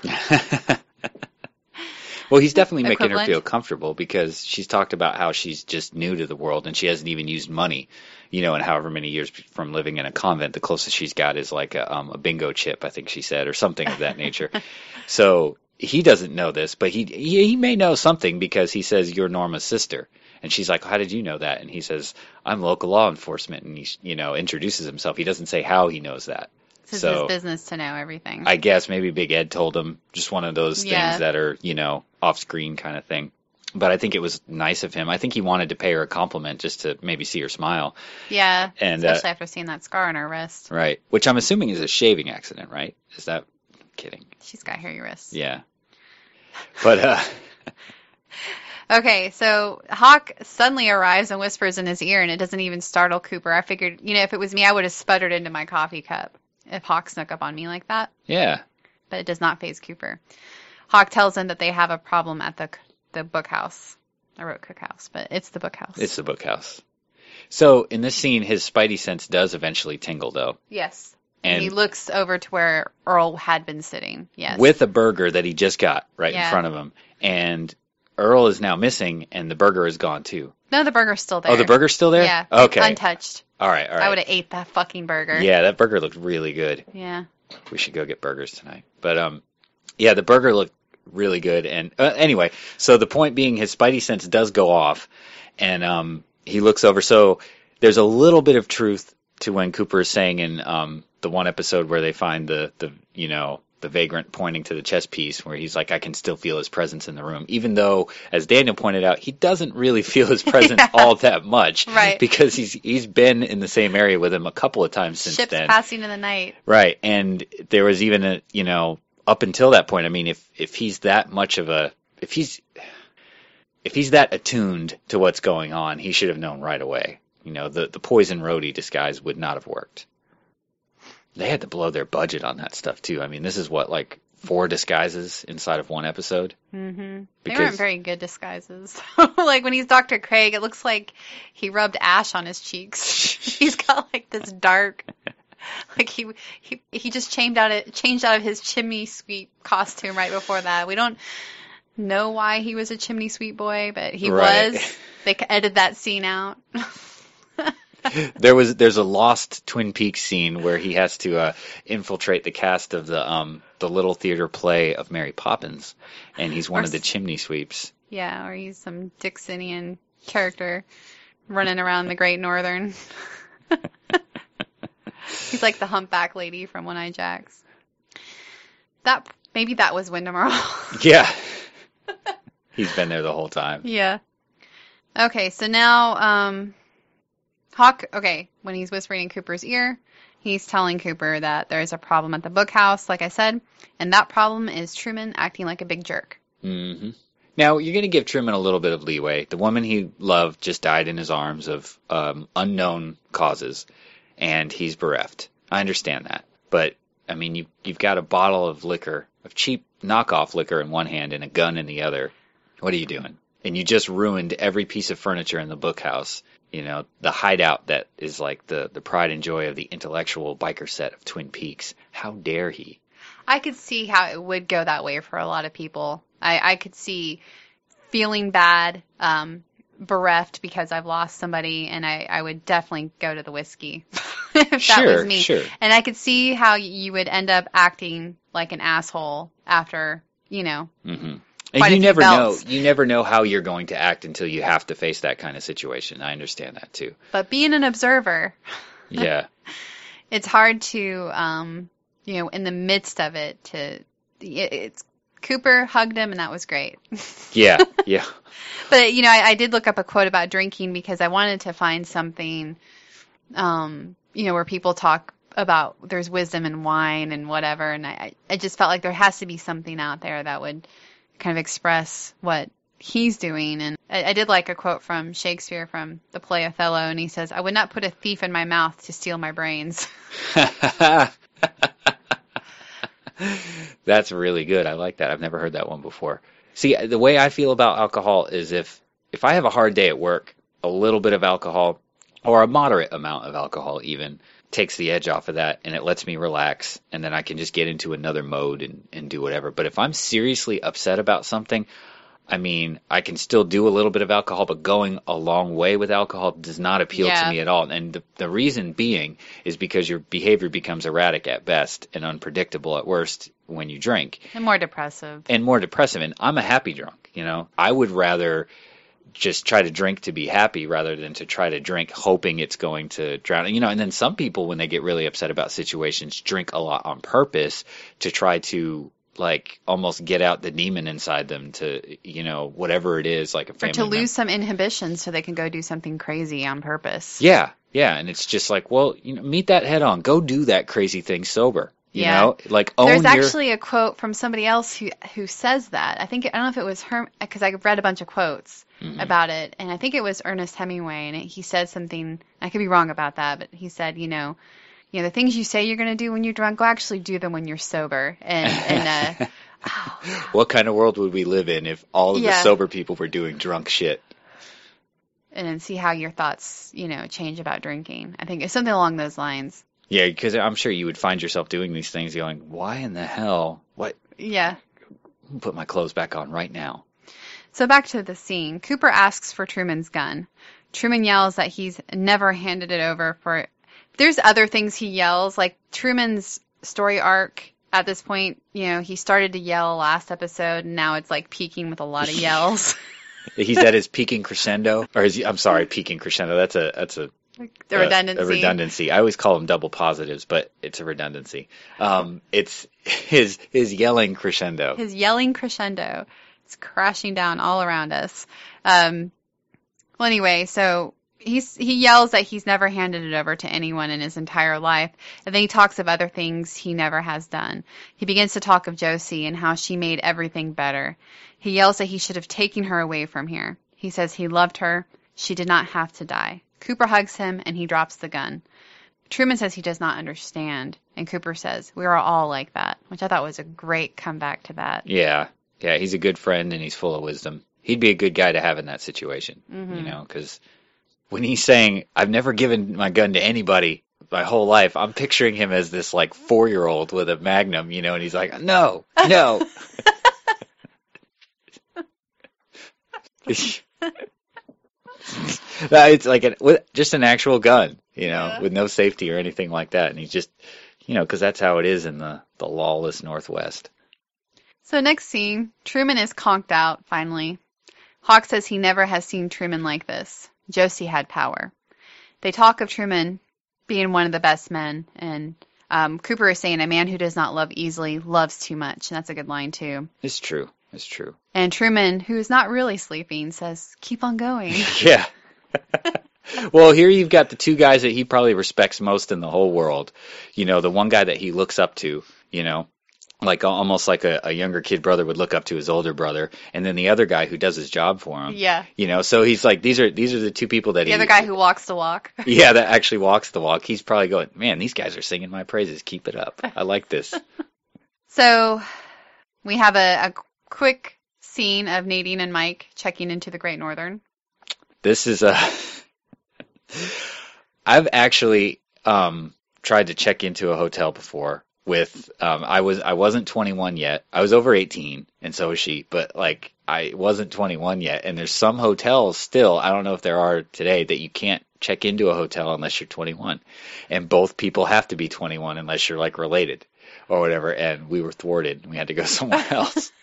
Well, he's definitely making her feel comfortable because she's talked about how she's just new to the world and she hasn't even used money, you know, in however many years from living in a convent. The closest she's got is like a bingo chip, I think she said, or something of that nature. So he doesn't know this, but he may know something because he says, "You're Norma's sister." And she's like, "How did you know that?" And he says, "I'm local law enforcement." And he, you know, introduces himself. He doesn't say how he knows that. It's his business to know everything. I guess maybe Big Ed told him, just one of those things that are, you know, off screen kind of thing. But I think it was nice of him. I think he wanted to pay her a compliment just to maybe see her smile. Yeah, and, especially after seeing that scar on her wrist. Right, which I'm assuming is a shaving accident, right? Is that... I'm kidding. She's got hairy wrists. Yeah. But, Okay, so Hawk suddenly arrives and whispers in his ear, and it doesn't even startle Cooper. I figured, you know, if it was me, I would have sputtered into my coffee cup if Hawk snuck up on me like that. Yeah. But it does not faze Cooper. Hawk tells him that they have a problem at the bookhouse. I wrote cookhouse, but it's the bookhouse. It's the bookhouse. So in this scene, his spidey sense does eventually tingle, though. Yes. And he looks over to where Earl had been sitting. Yes. With a burger that he just got right in front of him. And Earl is now missing, and the burger is gone, too. No, the burger's still there. Oh, the burger's still there? Yeah. Okay. Untouched. All right. I would have ate that fucking burger. Yeah, that burger looked really good. Yeah. We should go get burgers tonight. But Yeah, the burger looked really good. And anyway, so the point being, his spidey sense does go off, and he looks over. So there's a little bit of truth to when Cooper is saying in the one episode where they find the vagrant pointing to the chess piece, where he's like, I can still feel his presence in the room, even though, as Daniel pointed out, he doesn't really feel his presence all that much, right? Because he's been in the same area with him a couple of times since Ships then. passing in the night, right? And there was even up until that point, I mean, if he's that much of a if he's that attuned to what's going on, he should have known right away. The poison roadie disguise would not have worked. They had to blow their budget on that stuff too. I mean, this is what, like 4 disguises inside of one episode. Mm-hmm. They weren't very good disguises. Like when he's Dr. Craig, it looks like he rubbed ash on his cheeks. He's got like this dark, like he just changed out of his chimney sweep costume right before that. We don't know why he was a chimney sweep boy, but he was. They edited that scene out. There's a lost Twin Peaks scene where he has to infiltrate the cast of the little theater play of Mary Poppins, and he's one of the chimney sweeps. Yeah, or he's some Dixonian character running around the Great Northern. He's like the humpback lady from One-Eyed Jacks. Maybe that was Wyndham Earl. Yeah. He's been there the whole time. Yeah. Okay, so now Hawk, when he's whispering in Cooper's ear, he's telling Cooper that there's a problem at the bookhouse, like I said, and that problem is Truman acting like a big jerk. Mm-hmm. Now, you're going to give Truman a little bit of leeway. The woman he loved just died in his arms of unknown causes, and he's bereft. I understand that. But, I mean, you've got a bottle of liquor, of cheap knockoff liquor in one hand and a gun in the other. What are you doing? And you just ruined every piece of furniture in the bookhouse. The hideout that is like the pride and joy of the intellectual biker set of Twin Peaks. How dare he? I could see how it would go that way for a lot of people. I could see feeling bad, bereft because I've lost somebody, and I would definitely go to the whiskey if that was me. Sure. And I could see how you would end up acting like an asshole after, Mm-hmm. And you never know how you're going to act until you have to face that kind of situation. I understand that too. But being an observer, yeah, it's hard to, in the midst of it, it's Cooper hugged him, and that was great. Yeah. But I did look up a quote about drinking because I wanted to find something, where people talk about there's wisdom in wine and whatever, and I just felt like there has to be something out there that would kind of express what he's doing. And I did like a quote from Shakespeare from the play Othello, and he says, I would not put a thief in my mouth to steal my brains. That's really good. I like that. I've never heard that one before. See, the way I feel about alcohol is if I have a hard day at work, a little bit of alcohol, or a moderate amount of alcohol even, takes the edge off of that, and it lets me relax, and then I can just get into another mode and do whatever. But if I'm seriously upset about something, I mean, I can still do a little bit of alcohol, but going a long way with alcohol does not appeal to me at all. And the reason being is because your behavior becomes erratic at best and unpredictable at worst when you drink. And more depressive. And I'm a happy drunk, I would rather just try to drink to be happy rather than to try to drink hoping it's going to drown. And then some people, when they get really upset about situations, drink a lot on purpose to try to like almost get out the demon inside them to, whatever it is, like a family member. Or to lose some inhibition so they can go do something crazy on purpose. Yeah. And it's just like, well, meet that head on. Go do that crazy thing sober. Like there's actually a quote from somebody else who says that. I don't know if it was her, because I read a bunch of quotes about it, and I think it was Ernest Hemingway, and he said something, I could be wrong about that, but he said, the things you say you're going to do when you're drunk, go actually do them when you're sober. And what kind of world would we live in if all of the sober people were doing drunk shit? And then see how your thoughts, change about drinking. I think it's something along those lines. Yeah, because I'm sure you would find yourself doing these things going, why in the hell? What? Yeah. I'll put my clothes back on right now. So back to the scene. Cooper asks for Truman's gun. Truman yells that he's never handed it over for... There's other things he yells, like Truman's story arc at this point, he started to yell last episode, and now it's like peaking with a lot of yells. He's at his peaking crescendo, or I'm sorry, peaking crescendo. That's a redundancy. A redundancy. I always call them double positives, but it's a redundancy. It's his yelling crescendo. His yelling crescendo. It's crashing down all around us. Well, anyway, so he yells that he's never handed it over to anyone in his entire life, and then he talks of other things he never has done. He begins to talk of Josie and how she made everything better. He yells that he should have taken her away from here. He says he loved her. She did not have to die. Cooper hugs him, and he drops the gun. Truman says he does not understand, and Cooper says, we are all like that, which I thought was a great comeback to that. Yeah, he's a good friend, and he's full of wisdom. He'd be a good guy to have in that situation, because when he's saying, I've never given my gun to anybody my whole life, I'm picturing him as this, 4-year-old with a Magnum, and he's like, no. It's like just an actual gun, with no safety or anything like that. And he's just, because that's how it is in the lawless Northwest. So next scene, Truman is conked out, finally. Hawk says he never has seen Truman like this. Josie had power. They talk of Truman being one of the best men, and Cooper is saying a man who does not love easily loves too much, and that's a good line, too. It's true. And Truman, who is not really sleeping, says, keep on going. Yeah. Well, here you've got the two guys that he probably respects most in the whole world. The one guy that he looks up to, almost like a younger kid brother would look up to his older brother, and then the other guy who does his job for him. Yeah. So he's like, these are the two people that the other guy who walks the walk. Yeah, that actually walks the walk. He's probably going, man, these guys are singing my praises. Keep it up. I like this. So we have a quick scene of Nadine and Mike checking into the Great Northern. This is I've actually tried to check into a hotel before with I wasn't 21 yet. I was over 18, and so was she, but I wasn't 21 yet. And there's some hotels still, I don't know if there are today, that you can't check into a hotel unless you're 21, and both people have to be 21 unless you're related or whatever. And we were thwarted, and we had to go somewhere else.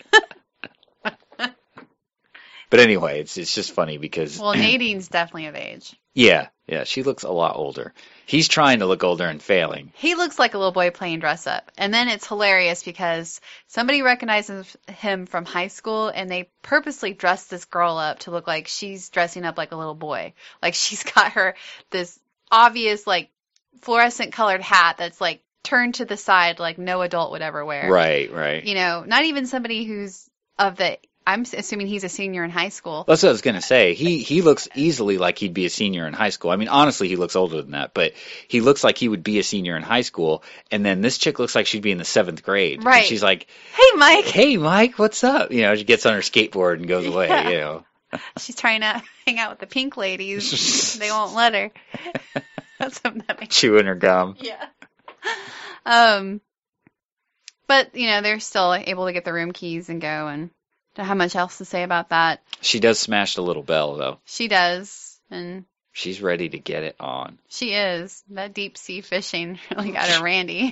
But anyway, it's just funny because... Well, Nadine's definitely of age. Yeah, she looks a lot older. He's trying to look older and failing. He looks like a little boy playing dress up. And then it's hilarious because somebody recognizes him from high school, and they purposely dressed this girl up to look like she's dressing up like a little boy. She's got her this obvious, fluorescent colored hat that's, turned to the side like no adult would ever wear. Right. Not even somebody who's of the... I'm assuming he's a senior in high school. That's what I was going to say. He looks easily like he'd be a senior in high school. I mean, honestly, he looks older than that, but he looks like he would be a senior in high school. And then this chick looks like she'd be in the 7th grade. Right. And she's like, Hey, Mike, what's up? She gets on her skateboard and goes away, She's trying to hang out with the pink ladies. They won't let her. That's something that makes chewing her gum. Yeah. But, they're still able to get the room keys and go, and don't have much else to say about that. She does smash the little bell, though. She does, and she's ready to get it on. She is. That deep sea fishing really got her randy.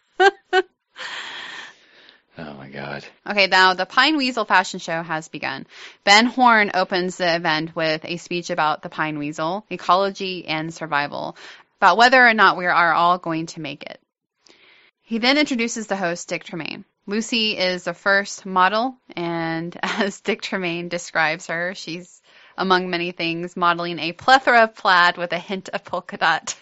Oh, my God. Okay, now the Pine Weasel fashion show has begun. Ben Horn opens the event with a speech about the pine weasel, ecology, and survival, about whether or not we are all going to make it. He then introduces the host, Dick Tremaine. Lucy is the first model, and as Dick Tremaine describes her, she's, among many things, modeling a plethora of plaid with a hint of polka dot.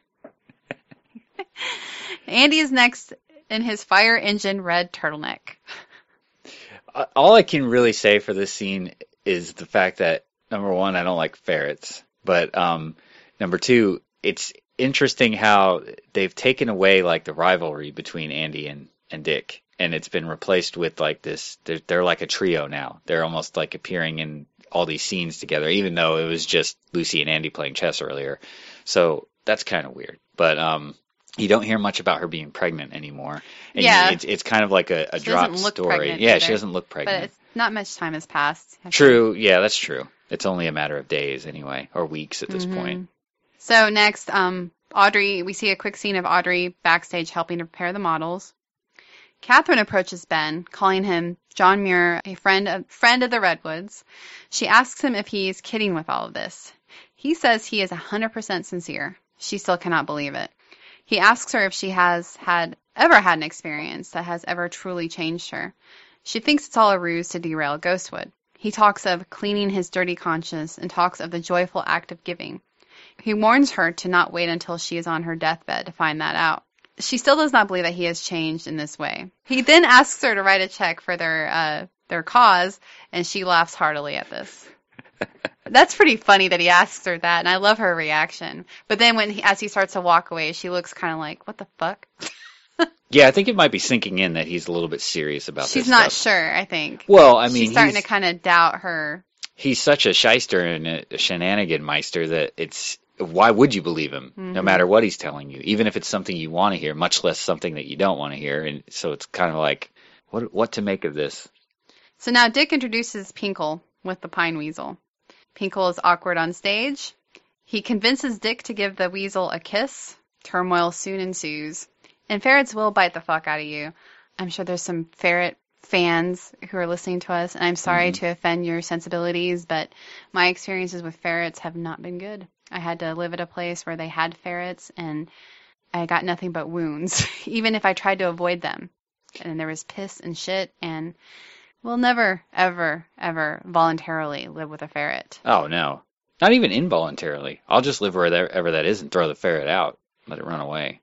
Andy is next in his fire engine red turtleneck. All I can really say for this scene is the fact that, number one, I don't like ferrets, but number two, it's interesting how they've taken away the rivalry between Andy and Dick. And it's been replaced with this, they're like a trio now. They're almost appearing in all these scenes together, even though it was just Lucy and Andy playing chess earlier. So that's kind of weird. But you don't hear much about her being pregnant anymore. And yeah. It's kind of like a dropped story. Yeah, she doesn't look pregnant. But it's not much time has passed. True. Yeah, that's true. It's only a matter of days anyway, or weeks at this point. So next, Audrey, we see a quick scene of Audrey backstage helping to prepare the models. Catherine approaches Ben, calling him John Muir, a friend of the Redwoods. She asks him if he's kidding with all of this. He says he is 100% sincere. She still cannot believe it. He asks her if she has ever had an experience that has ever truly changed her. She thinks it's all a ruse to derail Ghostwood. He talks of cleaning his dirty conscience and talks of the joyful act of giving. He warns her to not wait until she is on her deathbed to find that out. She still does not believe that he has changed in this way. He then asks her to write a check for their cause, and she laughs heartily at this. That's pretty funny that he asks her that, and I love her reaction. But then as he starts to walk away, she looks kind of like, what the fuck? Yeah, I think it might be sinking in that he's a little bit serious about this She's not stuff. sure, I think. Well, I mean, she's starting to kind of doubt her. He's such a shyster and a shenanigan meister that why would you believe him, no matter what he's telling you, even if it's something you want to hear, much less something that you don't want to hear. And so it's kind of like, what to make of this? So now Dick introduces Pinkle with the pine weasel. Pinkle is awkward on stage. He convinces Dick to give the weasel a kiss. Turmoil soon ensues. And ferrets will bite the fuck out of you. I'm sure there's some ferret fans who are listening to us, and I'm sorry to offend your sensibilities, but my experiences with ferrets have not been good. I had to live at a place where they had ferrets, and I got nothing but wounds, even if I tried to avoid them. And there was piss and shit, and we'll never, ever, ever voluntarily live with a ferret. Oh, no. Not even involuntarily. I'll just live wherever that is and throw the ferret out. Let it run away.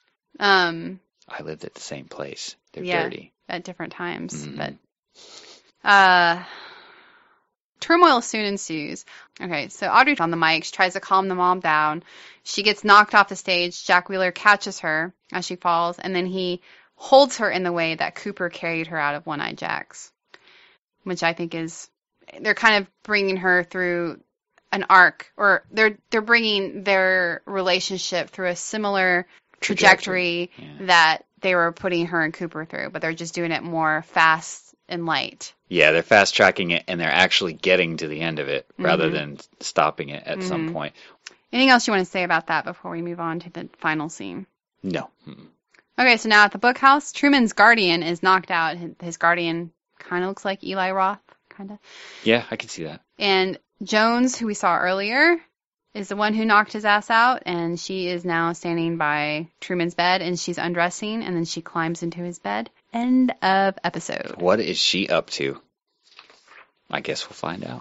I lived at the same place. They're dirty. At different times. But turmoil soon ensues. Okay, so Audrey on the mic. She tries to calm the mom down. She gets knocked off the stage. Jack Wheeler catches her as she falls, and then he holds her in the way that Cooper carried her out of One-Eyed Jack's, which I think is, they're kind of bringing her through an arc, or they're bringing their relationship through a similar trajectory that they were putting her and Cooper through, but they're just doing it more fast and light. Yeah, they're fast tracking it, and they're actually getting to the end of it rather than stopping it at some point. Anything else you want to say about that before we move on to the final scene? No. Okay, so now at the bookhouse, Truman's guardian is knocked out. His guardian kind of looks like Eli Roth, kind of. Yeah, I can see that. And Jones, who we saw earlier, is the one who knocked his ass out, and she is now standing by Truman's bed, and she's undressing, and then she climbs into his bed. End of episode. What is she up to? I guess we'll find out.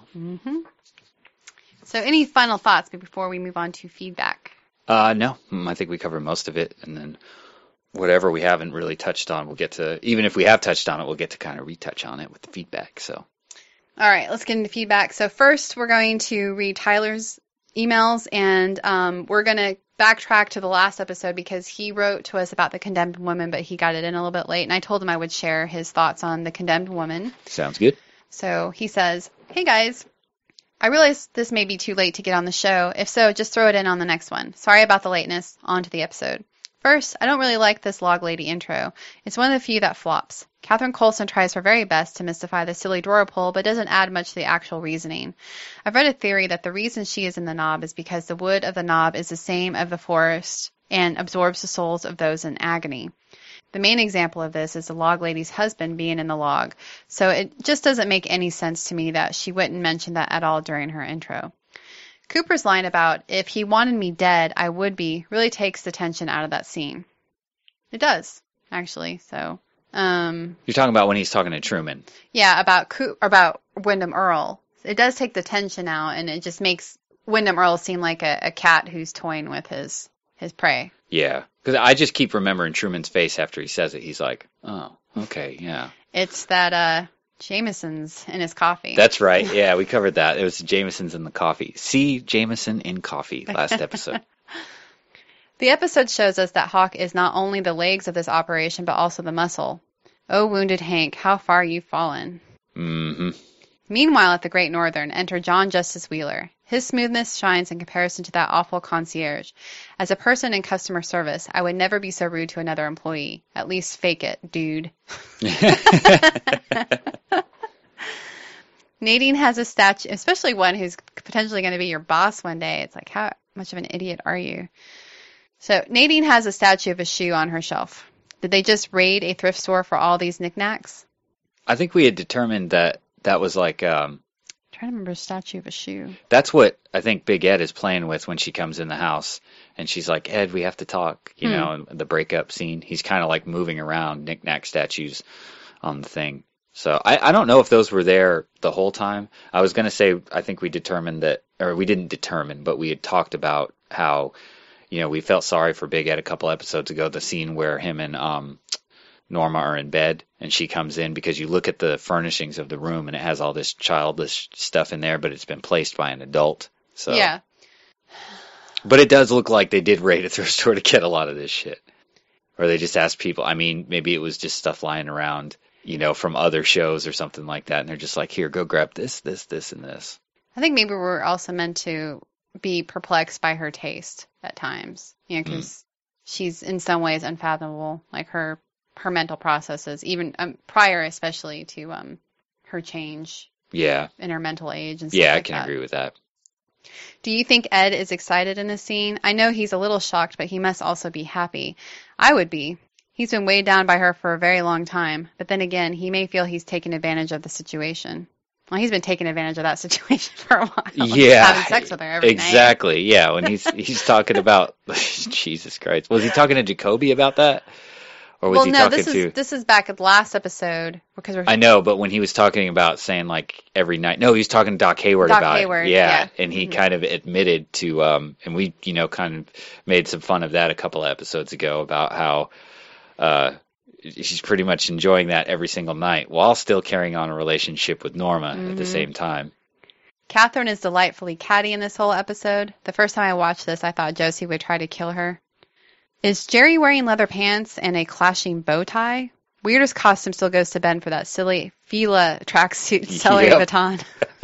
So any final thoughts before we move on to feedback? No. I think we covered most of it, and then whatever we haven't really touched on, we'll get to, even if we have touched on it, we'll get to kind of retouch on it with the feedback. So, all right, let's get into feedback. So first, we're going to read Tyler's emails, and we're going to backtrack to the last episode because he wrote to us about the condemned woman, but he got it in a little bit late, and I told him I would share his thoughts on the condemned woman. Sounds good. So he says, "Hey guys, I realize this may be too late to get on the show. If so, just throw it in on the next one. Sorry about the lateness. On to the episode. First, I don't really like this Log Lady intro. It's one of the few that flops. Catherine Coulson tries her very best to mystify the silly drawer pull, but doesn't add much to the actual reasoning. I've read a theory that the reason she is in the knob is because the wood of the knob is the same of the forest and absorbs the souls of those in agony. The main example of this is the Log Lady's husband being in the log, so it just doesn't make any sense to me that she wouldn't mention that at all during her intro. Cooper's line about, if he wanted me dead, I would be, really takes the tension out of that scene. It does, actually, so. You're talking about when he's talking to Truman. Yeah, about Wyndham Earle. It does take the tension out, and it just makes Wyndham Earle seem like a cat who's toying with his prey. Yeah, because I just keep remembering Truman's face after he says it. He's like, oh, okay, yeah. It's that Jameson's in his coffee. That's right. Yeah, we covered that. It was Jameson's in the coffee. See Jameson in coffee last episode. The episode shows us that Hawk is not only the legs of this operation, but also the muscle. Oh, wounded Hank, how far you've fallen. Mm-hmm. Meanwhile, at the Great Northern, enter John Justice Wheeler. His smoothness shines in comparison to that awful concierge. As a person in customer service, I would never be so rude to another employee. At least fake it, dude. Nadine has a statue, especially one who's potentially going to be your boss one day. It's like, how much of an idiot are you? So Nadine has a statue of a shoe on her shelf. Did they just raid a thrift store for all these knickknacks? I think we had determined that that was like I'm trying to remember a statue of a shoe. that's what I think Big Ed is playing with when she comes in the house, and she's like, Ed, we have to talk, you know, and the breakup scene. He's kind of like moving around knickknack statues on the thing. So I don't know if those were there the whole time. I was going to say, I think we determined that, or we didn't determine, but we had talked about how, you know, we felt sorry for Big Ed a couple episodes ago, the scene where him and Norma are in bed and she comes in, because you look at the furnishings of the room and it has all this childish stuff in there, but it's been placed by an adult. So Yeah. But it does look like they did raid a thrift store to get a lot of this shit. Or they just asked people. I mean, maybe it was just stuff lying around, you know, from other shows or something like that. And they're just like, here, go grab this, this, this, and this. I think maybe we're also meant to be perplexed by her taste at times, you know, because she's in some ways unfathomable, like her mental processes, even prior especially to her change Yeah. in her mental age and stuff Yeah, I like can that. agree with that. Do you think Ed is excited in this scene? I know he's a little shocked, but he must also be happy. I would be. He's been weighed down by her for a very long time, but then again, he may feel he's taken advantage of the situation. Well, he's been taking advantage of that situation for a while. Yeah, Having sex with her every night. exactly. Yeah, when he's talking about Jesus Christ, was he talking to Jacoby about that, or was Well, he no, talking to? this is back at the last episode because we're I know, but when he was talking about saying like every night, no, he was talking to Doc Hayward Doc about Hayward, it. Yeah, yeah. and he kind of admitted to, and we, you know, kind of made some fun of that a couple of episodes ago about how she's pretty much enjoying that every single night while still carrying on a relationship with Norma at the same time. Catherine is delightfully catty in this whole episode. The first time I watched this, I thought Josie would try to kill her. Is Jerry wearing leather pants and a clashing bow tie? Weirdest costume still goes to Ben for that silly Fila tracksuit celery Yep. baton.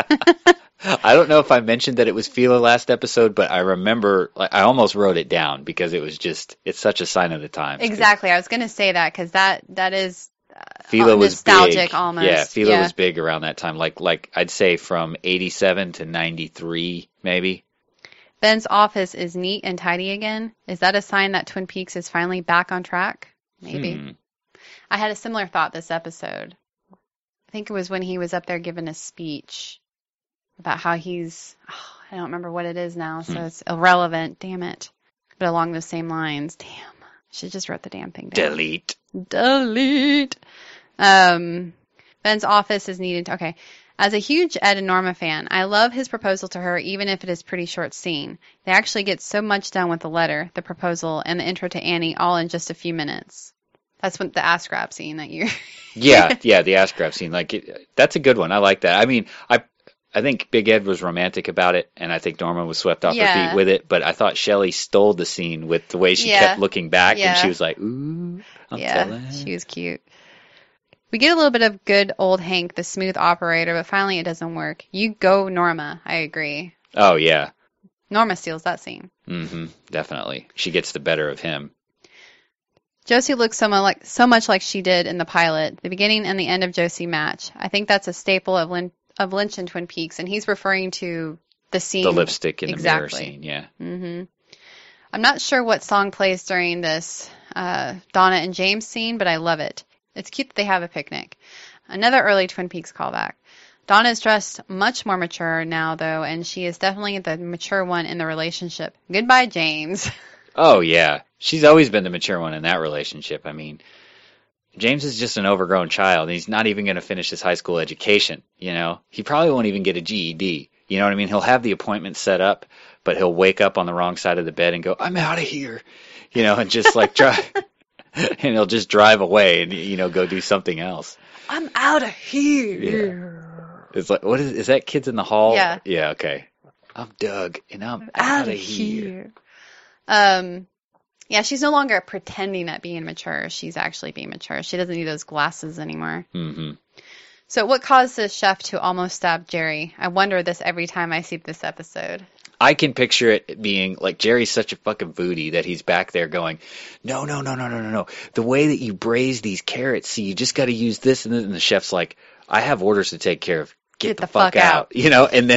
I don't know if I mentioned that it was Fila last episode, but I remember, like, I almost wrote it down because it was just, it's such a sign of the times. Exactly. I was going to say that because that is Fila was nostalgic big. almost. Yeah, Fila Yeah. was big around that time. Like I'd say from 87 to 93, maybe. Ben's office is neat and tidy again. Is that a sign that Twin Peaks is finally back on track? Maybe. I had a similar thought this episode. I think it was when he was up there giving a speech about how he's, I don't remember what it is now, so it's irrelevant. Damn it. But along those same lines. Damn. Should just wrote the damn thing down. Delete. Ben's office is needed. Okay. As a huge Ed and Norma fan, I love his proposal to her, even if it is pretty short scene. They actually get so much done with the letter, the proposal, and the intro to Annie all in just a few minutes. That's what the ass grab scene that you. Yeah, the ass grab scene. That's a good one. I like that. I mean, I think Big Ed was romantic about it, and I think Norma was swept off her feet with it. But I thought Shelley stole the scene with the way she kept looking back, and she was like, "Ooh, I'm telling." She was cute. We get a little bit of good old Hank, the smooth operator, but finally it doesn't work. You go, Norma. I agree. Oh yeah. Norma steals that scene. Definitely. She gets the better of him. Josie looks so much like she did in the pilot. The beginning and the end of Josie match. I think that's a staple of Lynch and Twin Peaks, and he's referring to the scene. The lipstick in the mirror Exactly. scene, yeah. I'm not sure what song plays during this Donna and James scene, but I love it. It's cute that they have a picnic. Another early Twin Peaks callback. Donna is dressed much more mature now, though, and she is definitely the mature one in the relationship. Goodbye, James. Oh, yeah. She's always been the mature one in that relationship. I mean, James is just an overgrown child. He's not even going to finish his high school education, you know? He probably won't even get a GED. You know what I mean? He'll have the appointment set up, but he'll wake up on the wrong side of the bed and go, I'm out of here, you know, and just like drive, and he'll just drive away and, you know, go do something else. I'm out of here. Yeah. It's like, what is that Kids in the Hall? Yeah. Yeah, okay. I'm Doug, and I'm out of here. Yeah, she's no longer pretending at being mature. She's actually being mature. She doesn't need those glasses anymore. So what caused the chef to almost stab Jerry? I wonder this every time I see this episode. I can picture it being like Jerry's such a fucking booty that he's back there going, no. The way that you braise these carrots, see, you just got to use this and this. And the chef's like, I have orders to take care of. Get the fuck out. You know, and then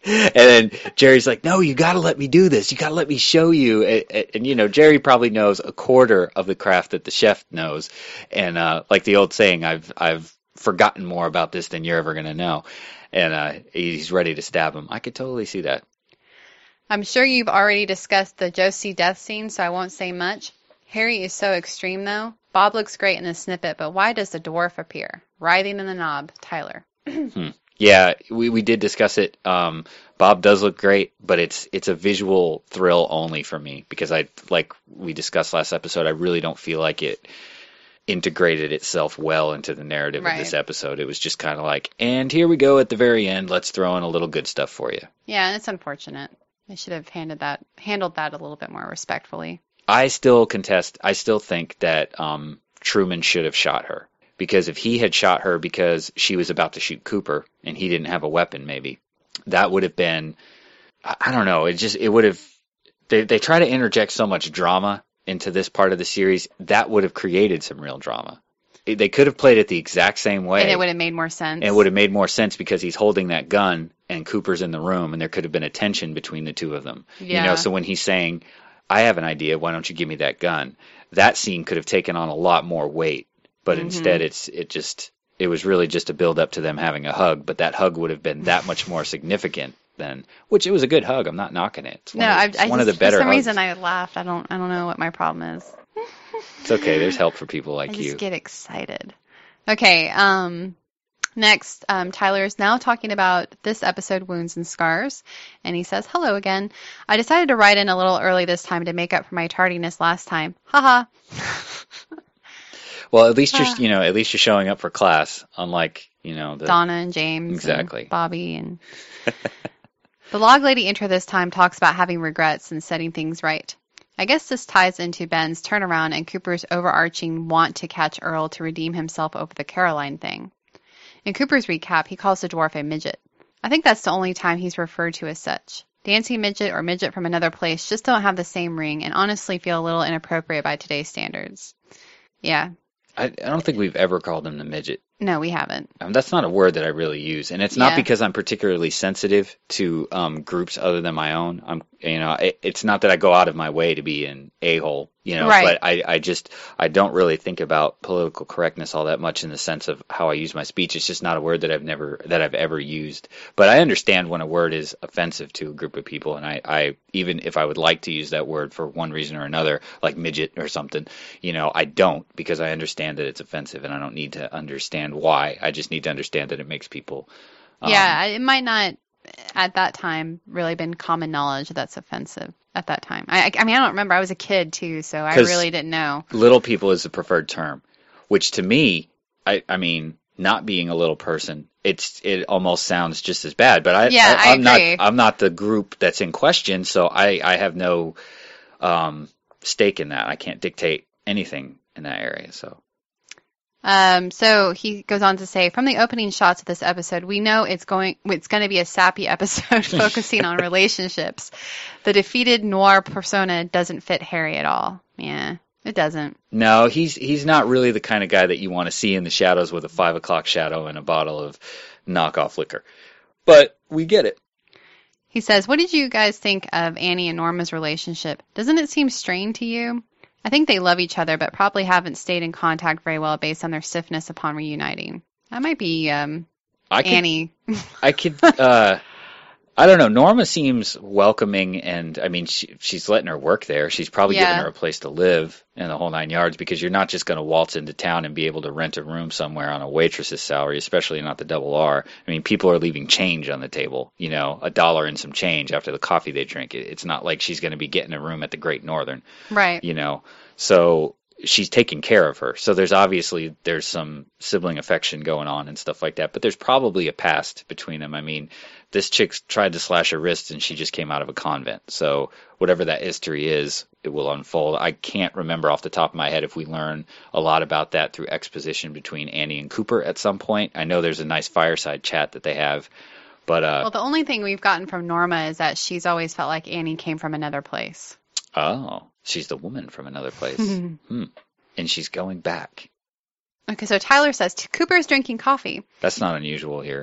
And then Jerry's like, no, you got to let me do this. You got to let me show you. And, you know, Jerry probably knows a quarter of the craft that the chef knows. And like the old saying, I've forgotten more about this than you're ever going to know. And he's ready to stab him. I could totally see that. I'm sure you've already discussed the Josie death scene, so I won't say much. Harry is so extreme, though. Bob looks great in the snippet, but why does the dwarf appear? Writhing in the knob, Tyler. Yeah, we did discuss it. Bob does look great, but it's a visual thrill only for me because like we discussed last episode, I really don't feel like it integrated itself well into the narrative of this episode. It was just kind of like, and here we go at the very end. Let's throw in a little good stuff for you. Yeah, and it's unfortunate. They should have handled that a little bit more respectfully. I still contest. I still think that Truman should have shot her. Because if he had shot her because she was about to shoot Cooper and he didn't have a weapon, maybe that would have been, I don't know. It would have, they try to interject so much drama into this part of the series that would have created some real drama. They could have played it the exact same way. And it would have made more sense. And it would have made more sense because he's holding that gun and Cooper's in the room and there could have been a tension between the two of them. Yeah. You know, so when he's saying, I have an idea, why don't you give me that gun? That scene could have taken on a lot more weight. But instead, it was really just a build up to them having a hug. But that hug would have been that much more significant than, which it was a good hug. I'm not knocking it. It's one of the better. For some hugs. reason, I laughed. I don't know what my problem is. It's okay. There's help for people like you. I just get excited. Okay. Next, Tyler is now talking about this episode, Wounds and Scars, and he says, hello again. I decided to write in a little early this time to make up for my tardiness last time. Haha. Well, at least you're showing up for class, unlike, Donna and James. Exactly. And Bobby and the log lady intro this time talks about having regrets and setting things right. I guess this ties into Ben's turnaround and Cooper's overarching want to catch Earl to redeem himself over the Caroline thing. In Cooper's recap, he calls the dwarf a midget. I think that's the only time he's referred to as such. Dancing midget or midget from another place just don't have the same ring and honestly feel a little inappropriate by today's standards. Yeah. I don't think we've ever called him the midget. No, we haven't. That's not a word that I really use, and it's not because I'm particularly sensitive to groups other than my own. It's not that I go out of my way to be an a-hole, Right. But I don't really think about political correctness all that much in the sense of how I use my speech. It's just not a word that I've ever used. But I understand when a word is offensive to a group of people, and I even if I would like to use that word for one reason or another, like midget or something, I don't, because I understand that it's offensive, and I don't need to understand why. I just need to understand that it makes people. It might not at that time really been common knowledge that's offensive at that time. I mean, I don't remember. I was a kid too, so I really didn't know. Little people is the preferred term, which to me, I mean, not being a little person, it almost sounds just as bad. But I'm not the group that's in question, so I have no stake in that. I can't dictate anything in that area. So he goes on to say, from the opening shots of this episode, we know it's going to be a sappy episode focusing on relationships. The defeated noir persona doesn't fit Harry at all. Yeah, it doesn't. No, he's not really the kind of guy that you want to see in the shadows with a 5 o'clock shadow and a bottle of knockoff liquor. But we get it. He says, what did you guys think of Annie and Norma's relationship? Doesn't it seem strained to you? I think they love each other, but probably haven't stayed in contact very well based on their stiffness upon reuniting. That might be Annie. I don't know. Norma seems welcoming, and I mean, she's letting her work there. She's probably giving her a place to live in the whole 9 yards, because you're not just going to waltz into town and be able to rent a room somewhere on a waitress's salary, especially not the double R. I mean, people are leaving change on the table, $1 and some change after the coffee they drink. It's not like she's going to be getting a room at the Great Northern, right? So she's taking care of her. So there's some sibling affection going on and stuff like that. But there's probably a past between them. I mean, this chick tried to slash her wrist and she just came out of a convent. So whatever that history is, it will unfold. I can't remember off the top of my head if we learn a lot about that through exposition between Annie and Cooper at some point. I know there's a nice fireside chat that they have. But well, the only thing we've gotten from Norma is that she's always felt like Annie came from another place. Oh, she's the woman from another place. And she's going back. Okay, so Tyler says, Cooper's drinking coffee. That's not unusual here.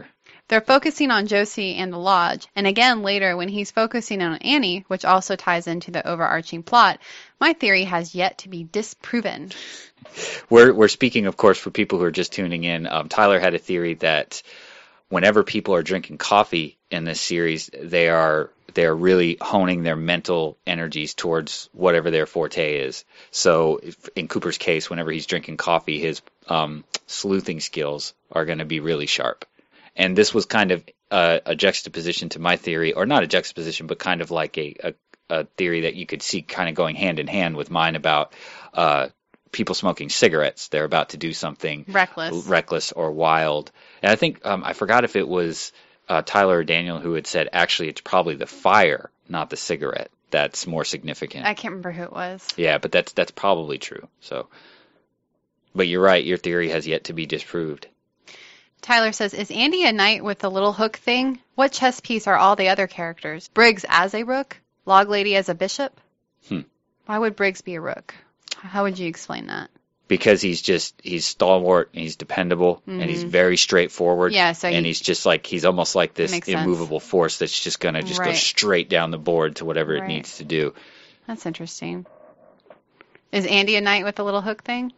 They're focusing on Josie and the lodge, and again later when he's focusing on Annie, which also ties into the overarching plot, my theory has yet to be disproven. We're speaking, of course, for people who are just tuning in. Tyler had a theory that whenever people are drinking coffee in this series, they are really honing their mental energies towards whatever their forte is. So in Cooper's case, whenever he's drinking coffee, his sleuthing skills are going to be really sharp. And this was kind of a juxtaposition to my theory, or not a juxtaposition, but kind of like a theory that you could see kind of going hand in hand with mine about people smoking cigarettes. They're about to do something reckless or wild. And I think, I forgot if it was Tyler or Daniel who had said, actually, it's probably the fire, not the cigarette, that's more significant. I can't remember who it was. Yeah, but that's probably true. So, but you're right, your theory has yet to be disproved. Tyler says, is Andy a knight with the little hook thing? What chess piece are all the other characters? Briggs as a rook? Log Lady as a bishop? Why would Briggs be a rook? How would you explain that? Because he's stalwart, and he's dependable, and he's very straightforward. Yeah, so and he's almost like this immovable force that's just going to go straight down the board to whatever it needs to do. That's interesting. Is Andy a knight with the little hook thing?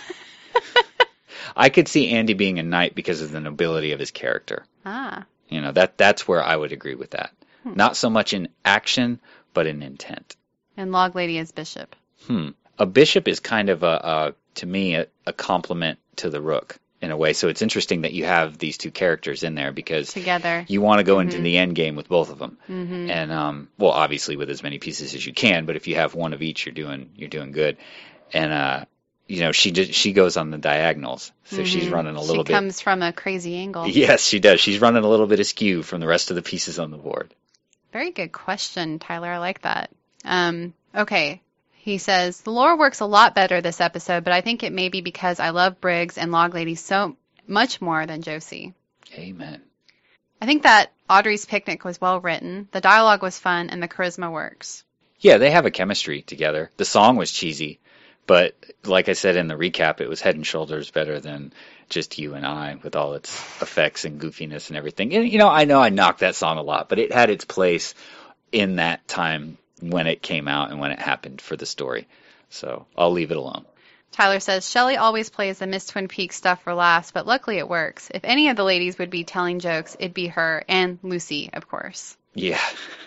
I could see Andy being a knight because of the nobility of his character. You know, that's where I would agree with that. Not so much in action, but in intent. And Log Lady as bishop. A bishop is kind of to me, a complement to the rook in a way. So it's interesting that you have these two characters in there because together you want to go into the end game with both of them. And well, obviously with as many pieces as you can, but if you have one of each, you're doing good. And you know, she goes on the diagonals, so she's running a little bit. She comes from a crazy angle. Yes, she does. She's running a little bit askew from the rest of the pieces on the board. Very good question, Tyler. I like that. Okay. He says, the lore works a lot better this episode, but I think it may be because I love Briggs and Log Lady so much more than Josie. Amen. I think that Audrey's picnic was well written, the dialogue was fun, and the charisma works. Yeah, they have a chemistry together. The song was cheesy, but like I said in the recap, it was head and shoulders better than Just You and I with all its effects and goofiness and everything. And, you know I knocked that song a lot, but it had its place in that time when it came out and when it happened for the story. So I'll leave it alone. Tyler says, Shelley always plays the Miss Twin Peaks stuff for laughs, but luckily it works. If any of the ladies would be telling jokes, it'd be her and Lucy, of course. Yeah.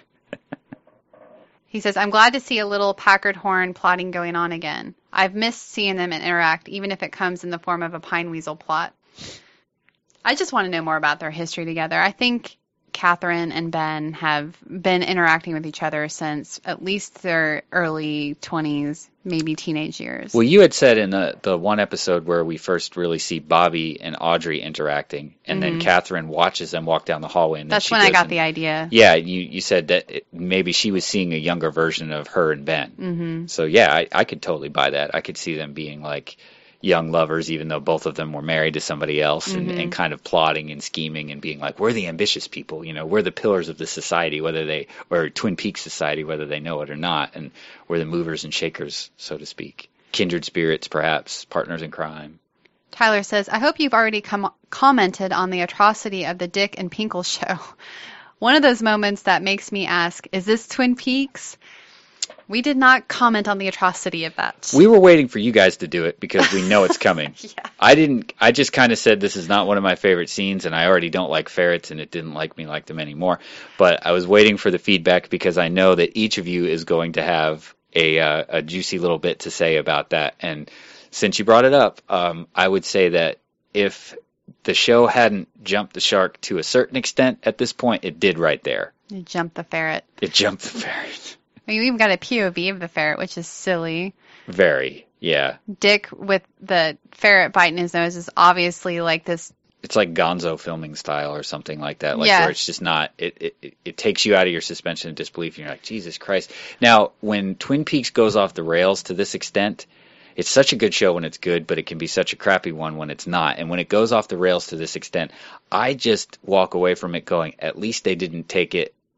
He says, I'm glad to see a little Packard horn plotting going on again. I've missed seeing them interact, even if it comes in the form of a Pine Weasel plot. I just want to know more about their history together. I think Catherine and Ben have been interacting with each other since at least their early 20s, maybe teenage years. Well, you had said in the one episode where we first really see Bobby and Audrey interacting, and then Catherine watches them walk down the hallway. And that's when I got the idea. Yeah, you said that maybe she was seeing a younger version of her and Ben. So yeah, I could totally buy that. I could see them being like young lovers, even though both of them were married to somebody else, and kind of plotting and scheming and being like, we're the ambitious people, you know, we're the pillars of the society, or Twin Peaks society, whether they know it or not, and we're the movers and shakers, so to speak. Kindred spirits, perhaps, partners in crime. Tyler says, I hope you've already commented on the atrocity of the Dick and Pinkle show. One of those moments that makes me ask, is this Twin Peaks? We did not comment on the atrocity of that. We were waiting for you guys to do it because we know it's coming. Yeah. I just kind of said this is not one of my favorite scenes, and I already don't like ferrets, and it didn't like me like them anymore. But I was waiting for the feedback because I know that each of you is going to have a juicy little bit to say about that. And since you brought it up, I would say that if the show hadn't jumped the shark to a certain extent at this point, it did right there. It jumped the ferret. It jumped the ferret. You even got a POV of the ferret, which is silly. Very, yeah. Dick with the ferret biting his nose is obviously like this. It's like Gonzo filming style or something like that, where it's just not. It takes you out of your suspension of disbelief, and you're like, Jesus Christ. Now, when Twin Peaks goes off the rails to this extent, it's such a good show when it's good, but it can be such a crappy one when it's not. And when it goes off the rails to this extent, I just walk away from it going, at least they didn't take it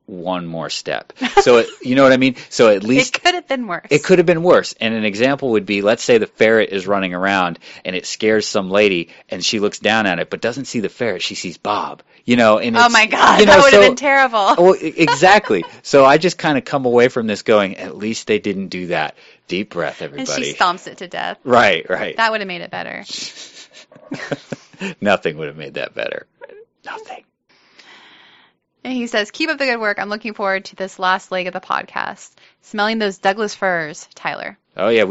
one more step. So, you know what I mean? So at least it could have been worse. It could have been worse. And an example would be, let's say the ferret is running around and it scares some lady and she looks down at it but doesn't see the ferret. She sees Bob. And oh my God, that would have been terrible. Well, exactly. So I just kind of come away from this going, at least they didn't do that. Deep breath, everybody. And she stomps it to death. Right. That would have made it better. Nothing would have made that better. Nothing. And he says, keep up the good work. I'm looking forward to this last leg of the podcast. Smelling those Douglas firs, Tyler. Oh, yeah.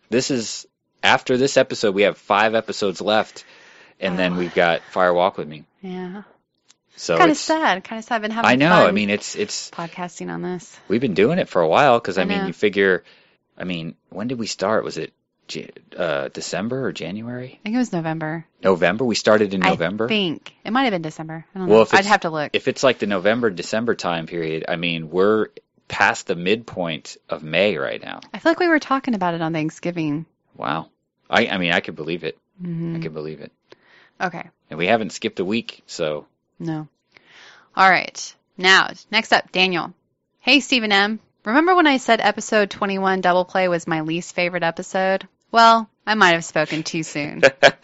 After this episode, we have 5 episodes left. And then we've got Fire Walk with Me. Yeah. So kind of sad. I've been having I know. fun I mean, it's podcasting on this. We've been doing it for a while because, know. you figure, when did we start? Was it December or January? I think it was November. November? We started in November? I think. It might have been December. I don't know. I'd have to look. If it's like the November-December time period, we're past the midpoint of May right now. I feel like we were talking about it on Thanksgiving. Wow. I could believe it. Mm-hmm. I could believe it. Okay. And we haven't skipped a week, so. No. All right. Now, next up, Daniel. Hey, Stephen M. Remember when I said episode 21 Double Play was my least favorite episode? Well, I might have spoken too soon.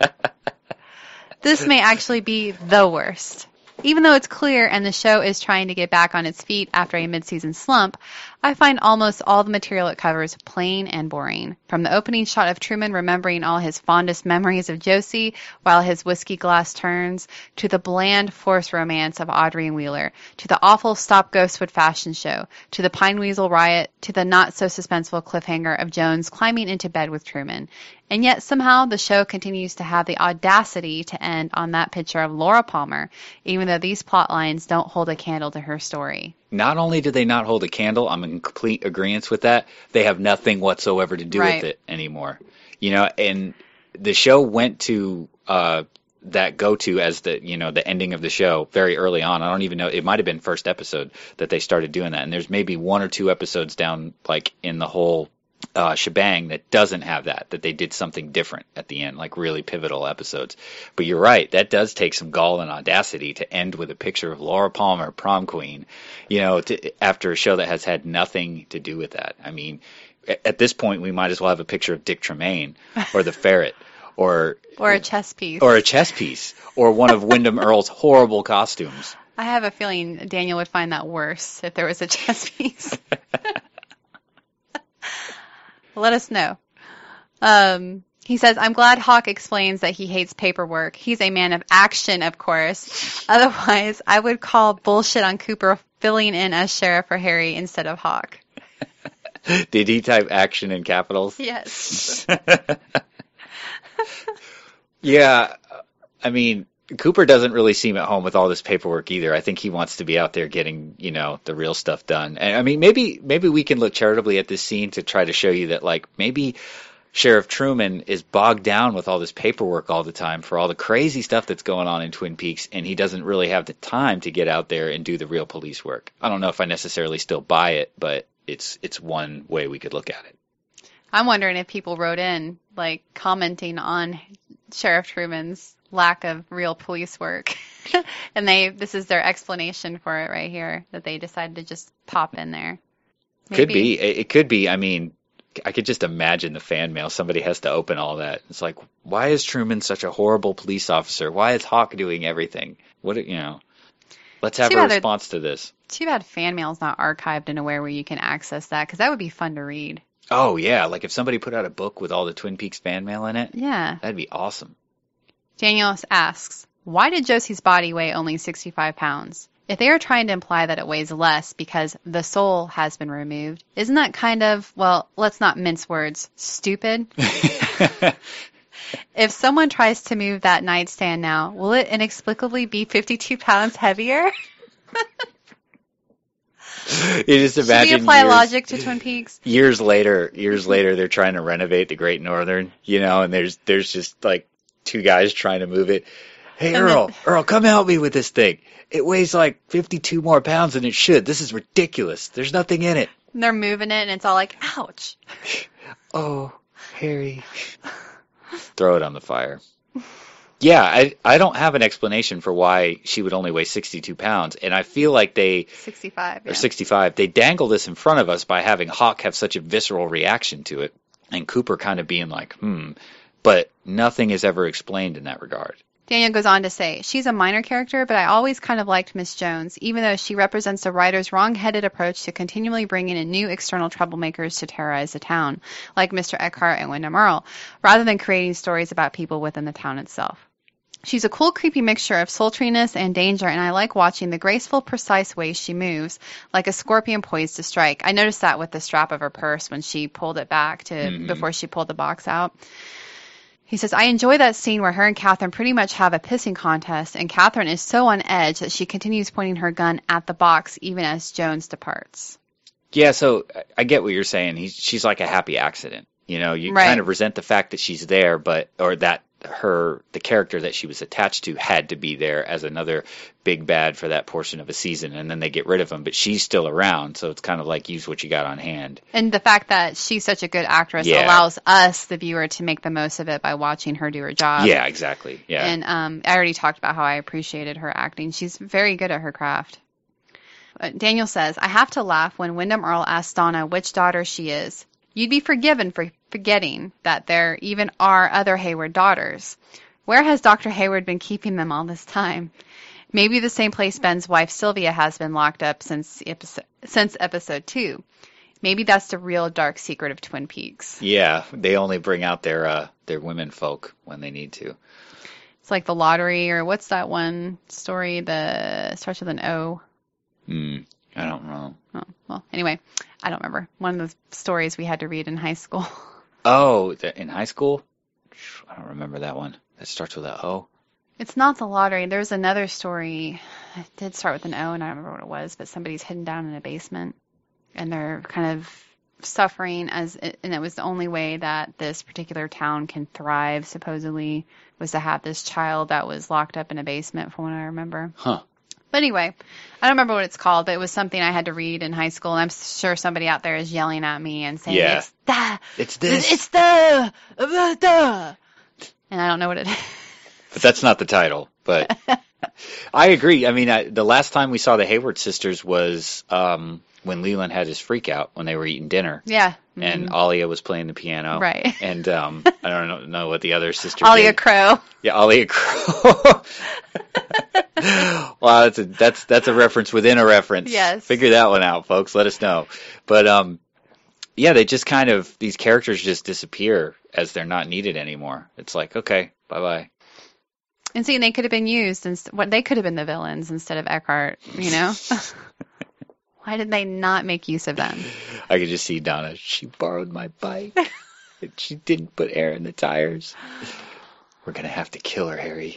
This may actually be the worst. Even though it's clear and the show is trying to get back on its feet after a mid-season slump, I find almost all the material it covers plain and boring. From the opening shot of Truman remembering all his fondest memories of Josie while his whiskey glass turns, to the bland forced romance of Audrey and Wheeler, to the awful Stop Ghostwood fashion show, to the Pine Weasel riot, to the not-so-suspenseful cliffhanger of Jones climbing into bed with Truman. And yet somehow the show continues to have the audacity to end on that picture of Laura Palmer, even though these plot lines don't hold a candle to her story. Not only do they not hold a candle, I'm in complete agreement with that, they have nothing whatsoever to do with it anymore. And the show went to that go-to as the ending of the show very early on. I don't even know, it might have been first episode that they started doing that. And there's maybe 1 or 2 episodes down, like in the whole shebang that doesn't have that they did something different at the end, like really pivotal episodes. But you're right, that does take some gall and audacity to end with a picture of Laura Palmer, prom queen, after a show that has had nothing to do with that. At this point, we might as well have a picture of Dick Tremaine or the ferret or a chess piece. Or a chess piece or one of Wyndham Earle's horrible costumes. I have a feeling Daniel would find that worse if there was a chess piece. Let us know. He says, I'm glad Hawk explains that he hates paperwork. He's a man of action, of course. Otherwise, I would call bullshit on Cooper filling in as sheriff for Harry instead of Hawk. Did he type action in capitals? Yes. Yeah, Cooper doesn't really seem at home with all this paperwork either. I think he wants to be out there getting, the real stuff done. And maybe we can look charitably at this scene to try to show you that, like, maybe Sheriff Truman is bogged down with all this paperwork all the time for all the crazy stuff that's going on in Twin Peaks, and he doesn't really have the time to get out there and do the real police work. I don't know if I necessarily still buy it, but it's one way we could look at it. I'm wondering if people wrote in, like, commenting on Sheriff Truman's lack of real police work. And this is their explanation for it right here, that they decided to just pop in there. Maybe. Could be. It could be. I could just imagine the fan mail. Somebody has to open all that. It's like, why is Truman such a horrible police officer? Why is Hawk doing everything? Let's have a response to this. Too bad fan mail's not archived in a way where you can access that, because that would be fun to read. Oh, yeah. Like if somebody put out a book with all the Twin Peaks fan mail in it. Yeah. That'd be awesome. Daniel asks, why did Josie's body weigh only 65 pounds? If they are trying to imply that it weighs less because the soul has been removed, isn't that kind of, well, let's not mince words, stupid? If someone tries to move that nightstand now, will it inexplicably be 52 pounds heavier? You just imagine. Should we apply logic to Twin Peaks? Years later, they're trying to renovate the Great Northern, and there's just like 2 guys trying to move it. Hey, Earl, come help me with this thing. It weighs like 52 more pounds than it should. This is ridiculous. There's nothing in it. And they're moving it, and it's all like, ouch. Oh, Harry. Throw it on the fire. Yeah, I don't have an explanation for why she would only weigh 62 pounds, and I feel like 65, or yeah. 65, they dangle this in front of us by having Hawk have such a visceral reaction to it, and Cooper kind of being like, but nothing is ever explained in that regard. Daniel goes on to say, she's a minor character, but I always kind of liked Miss Jones, even though she represents the writer's wrong-headed approach to continually bringing in new external troublemakers to terrorize the town, like Mr. Eckhart and Wyndham Earle, rather than creating stories about people within the town itself. She's a cool, creepy mixture of sultriness and danger, and I like watching the graceful, precise way she moves, like a scorpion poised to strike. I noticed that with the strap of her purse when she pulled it back before she pulled the box out. He says, I enjoy that scene where her and Catherine pretty much have a pissing contest, and Catherine is so on edge that she continues pointing her gun at the box even as Jones departs. Yeah, so I get what you're saying. She's like a happy accident. You know, you Right. kind of resent the fact that she's there, or that the character that she was attached to had to be there as another big bad for that portion of a season, and then they get rid of him, but she's still around, so it's kind of like use what you got on hand. And the fact that she's such a good actress allows us, the viewer, to make the most of it by watching her do her job. Yeah, exactly. Yeah. And I already talked about how I appreciated her acting. She's very good at her craft. Daniel says, I have to laugh when Wyndham Earle asks Donna which daughter she is. You'd be forgiven for forgetting that there even are other Hayward daughters. Where has Dr. Hayward been keeping them all this time? Maybe the same place Ben's wife Sylvia has been locked up since episode 2. Maybe that's the real dark secret of Twin Peaks. Yeah, they only bring out their women folk when they need to. It's like the lottery, or what's that one story that starts with an O? I don't know. Oh, well, anyway, I don't remember. One of the stories we had to read in high school. Oh, in high school? I don't remember that one. That starts with a O. It's not the lottery. There's another story. It did start with an O, and I don't remember what it was, but somebody's hidden down in a basement, and they're kind of suffering, and it was the only way that this particular town can thrive, supposedly, was to have this child that was locked up in a basement, from what I remember. Huh. But anyway, I don't remember what it's called, but it was something I had to read in high school, and I'm sure somebody out there is yelling at me and saying, Yeah. it's this. and I don't know what it is. But that's not the title. But I agree. I mean, the last time we saw the Hayward sisters was when Leland had his freak out when they were eating dinner. Yeah. And Alia was playing the piano. Right. And I don't know what the other sister Alia did. Crow. Yeah, Alia Crow. Wow, that's a reference within a reference. Yes. Figure that one out, folks. Let us know. But yeah, they just kind of, these characters just disappear as they're not needed anymore. It's like, okay, bye-bye. And see, they could have been used, they could have been the villains instead of Eckhart, you know? Why did they not make use of them? I could just see Donna. She borrowed my bike. And she didn't put air in the tires. We're going to have to kill her, Harry.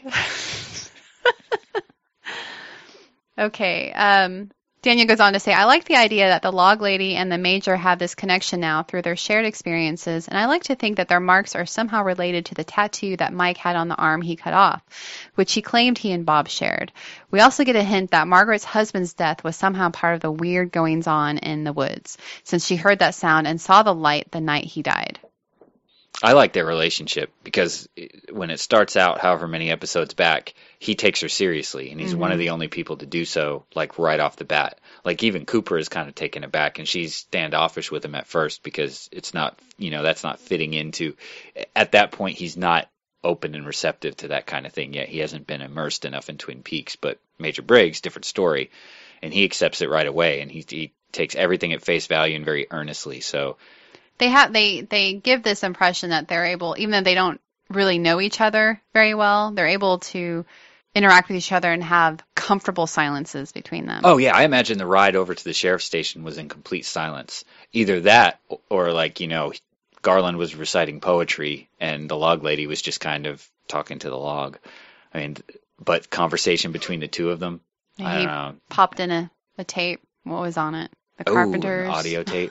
Okay. Daniel goes on to say, I like the idea that the log lady and the major have this connection now through their shared experiences, and I like to think that their marks are somehow related to the tattoo that Mike had on the arm he cut off, which he claimed he and Bob shared. We also get a hint that Margaret's husband's death was somehow part of the weird goings-on in the woods, since she heard that sound and saw the light the night he died. I like their relationship because when it starts out, however many episodes back, he takes her seriously, and he's one of the only people to do so, like, right off the bat. Like, even Cooper is kind of taken aback, and she's standoffish with him at first because it's not, that's not fitting into, at that point, he's not open and receptive to that kind of thing yet. He hasn't been immersed enough in Twin Peaks, but Major Briggs, different story, and he accepts it right away, and he takes everything at face value and very earnestly, so... They give this impression that they're able, even though they don't really know each other very well, they're able to interact with each other and have comfortable silences between them. Oh, yeah, I imagine the ride over to the sheriff's station was in complete silence. Either that, or like, Garland was reciting poetry, and the log lady was just kind of talking to the log. I mean, but conversation between the two of them, And I don't he know. popped in a tape. What was on it? The Carpenters. Ooh, an audio tape.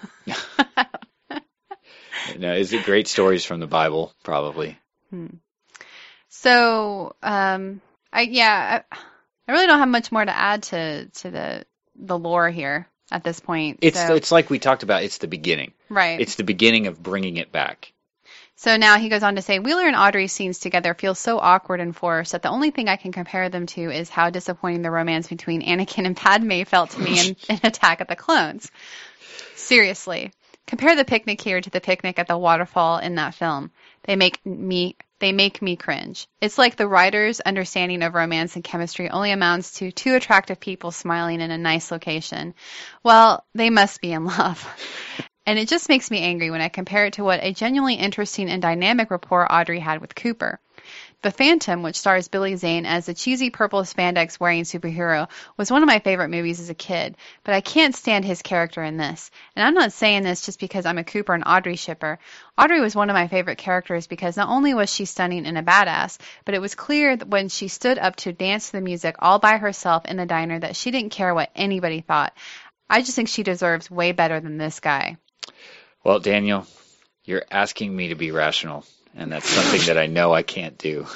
No, is it great stories from the Bible? Probably. So, I really don't have much more to add to the lore here at this point. It's like we talked about. It's the beginning. Right. It's the beginning of bringing it back. So now he goes on to say, Wheeler and Audrey's scenes together feel so awkward and forced that the only thing I can compare them to is how disappointing the romance between Anakin and Padme felt to me in Attack of the Clones. Seriously. Compare the picnic here to the picnic at the waterfall in that film. They make me cringe. It's like the writer's understanding of romance and chemistry only amounts to two attractive people smiling in a nice location. Well, they must be in love. And it just makes me angry when I compare it to what a genuinely interesting and dynamic rapport Audrey had with Cooper. The Phantom, which stars Billy Zane as the cheesy purple spandex wearing superhero, was one of my favorite movies as a kid, but I can't stand his character in this. And I'm not saying this just because I'm a Cooper and Audrey shipper. Audrey was one of my favorite characters because not only was she stunning and a badass, but it was clear that when she stood up to dance to the music all by herself in the diner that she didn't care what anybody thought. I just think she deserves way better than this guy. Well, Daniel, you're asking me to be rational, and that's something that I know I can't do.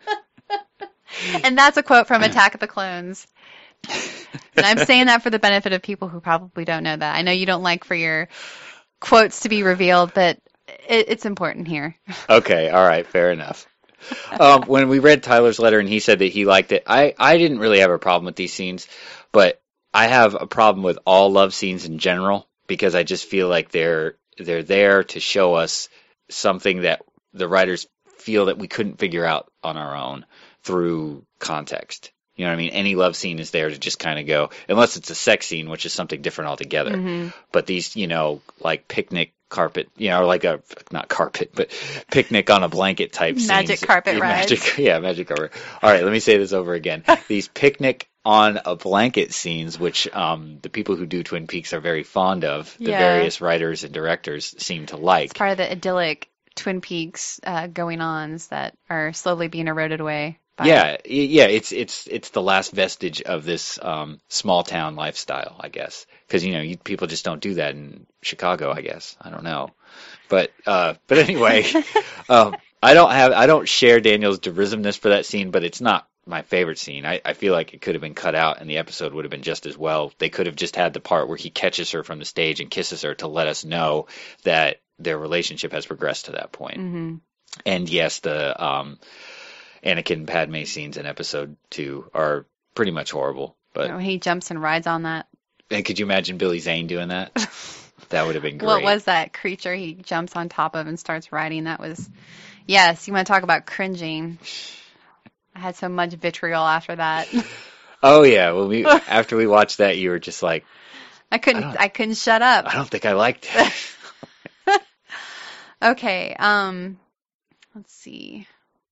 And that's a quote from Attack of the Clones. And I'm saying that for the benefit of people who probably don't know that. I know you don't like for your quotes to be revealed, but it's important here. Okay, all right, fair enough. When we read Tyler's letter and he said that he liked it, I didn't really have a problem with these scenes, but I have a problem with all love scenes in general because I just feel like they're there to show us something that the writers feel that we couldn't figure out on our own through context. You know what I mean? Any love scene is there to just kind of go, unless it's a sex scene, which is something different altogether. Mm-hmm. But these, like picnic carpet, or like not carpet, but picnic on a blanket type scenes. Magic carpet rides. Magic carpet. All right, let me say this over again. These picnic on a blanket scenes, which the people who do Twin Peaks are very fond of, the various writers and directors seem to like. It's part of the idyllic Twin Peaks going-ons that are slowly being eroded away. Yeah, it's the last vestige of this small town lifestyle, I guess, because people just don't do that in Chicago, I guess. I don't know, but anyway, I don't share Daniel's derisiveness for that scene, but it's not my favorite scene. I feel like it could have been cut out, and the episode would have been just as well. They could have just had the part where he catches her from the stage and kisses her to let us know that their relationship has progressed to that point. Mm-hmm. And yes, the Anakin and Padme scenes in episode 2 are pretty much horrible. But he jumps and rides on that. And could you imagine Billy Zane doing that? That would have been great. What was that creature he jumps on top of and starts riding? That was, yes, you want to talk about cringing. I had so much vitriol after that. Oh yeah, well after we watched that, you were just like, I couldn't shut up. I don't think I liked it. Okay, let's see.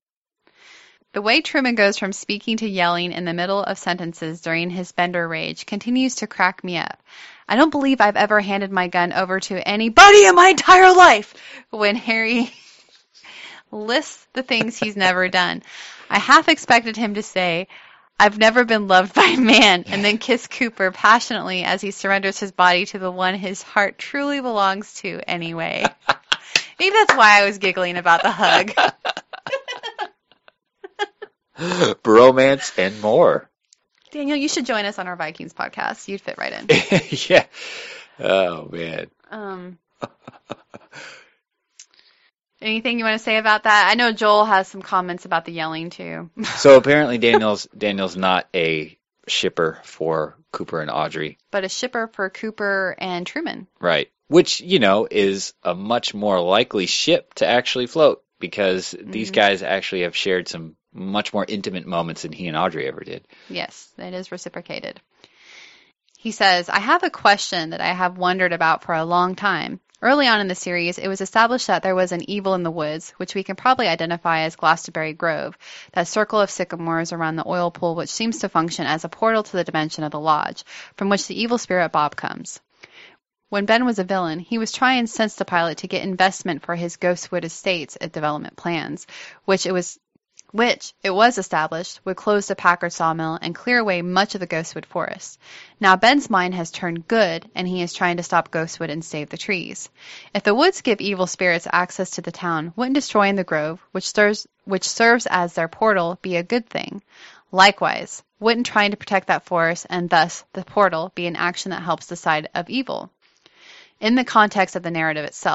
The way Truman goes from speaking to yelling in the middle of sentences during his Bender rage continues to crack me up. I don't believe I've ever handed my gun over to anybody in my entire life when Harry lists the things he's never done. I half expected him to say, I've never been loved by a man, and then kiss Cooper passionately as he surrenders his body to the one his heart truly belongs to anyway. Maybe that's why I was giggling about the hug. Bromance and more. Daniel, you should join us on our Vikings podcast. You'd fit right in. Yeah. Oh, man. Anything you want to say about that? I know Joel has some comments about the yelling, too. So apparently Daniel's not a shipper for Cooper and Audrey. But a shipper for Cooper and Truman. Right. Which, is a much more likely ship to actually float because these guys actually have shared some much more intimate moments than he and Audrey ever did. Yes, it is reciprocated. He says, I have a question that I have wondered about for a long time. Early on in the series, it was established that there was an evil in the woods, which we can probably identify as Glastonbury Grove, that circle of sycamores around the oil pool which seems to function as a portal to the dimension of the lodge, from which the evil spirit Bob comes. When Ben was a villain, he was trying sense the pilot to get investment for his Ghostwood Estates development plans, which it was established would close the Packard sawmill and clear away much of the Ghostwood forest. Now Ben's mind has turned good, and he is trying to stop Ghostwood and save the trees. If the woods give evil spirits access to the town, wouldn't destroying the grove, which serves as their portal, be a good thing? Likewise, wouldn't trying to protect that forest, and thus the portal, be an action that helps the side of evil? In the context of the narrative itself,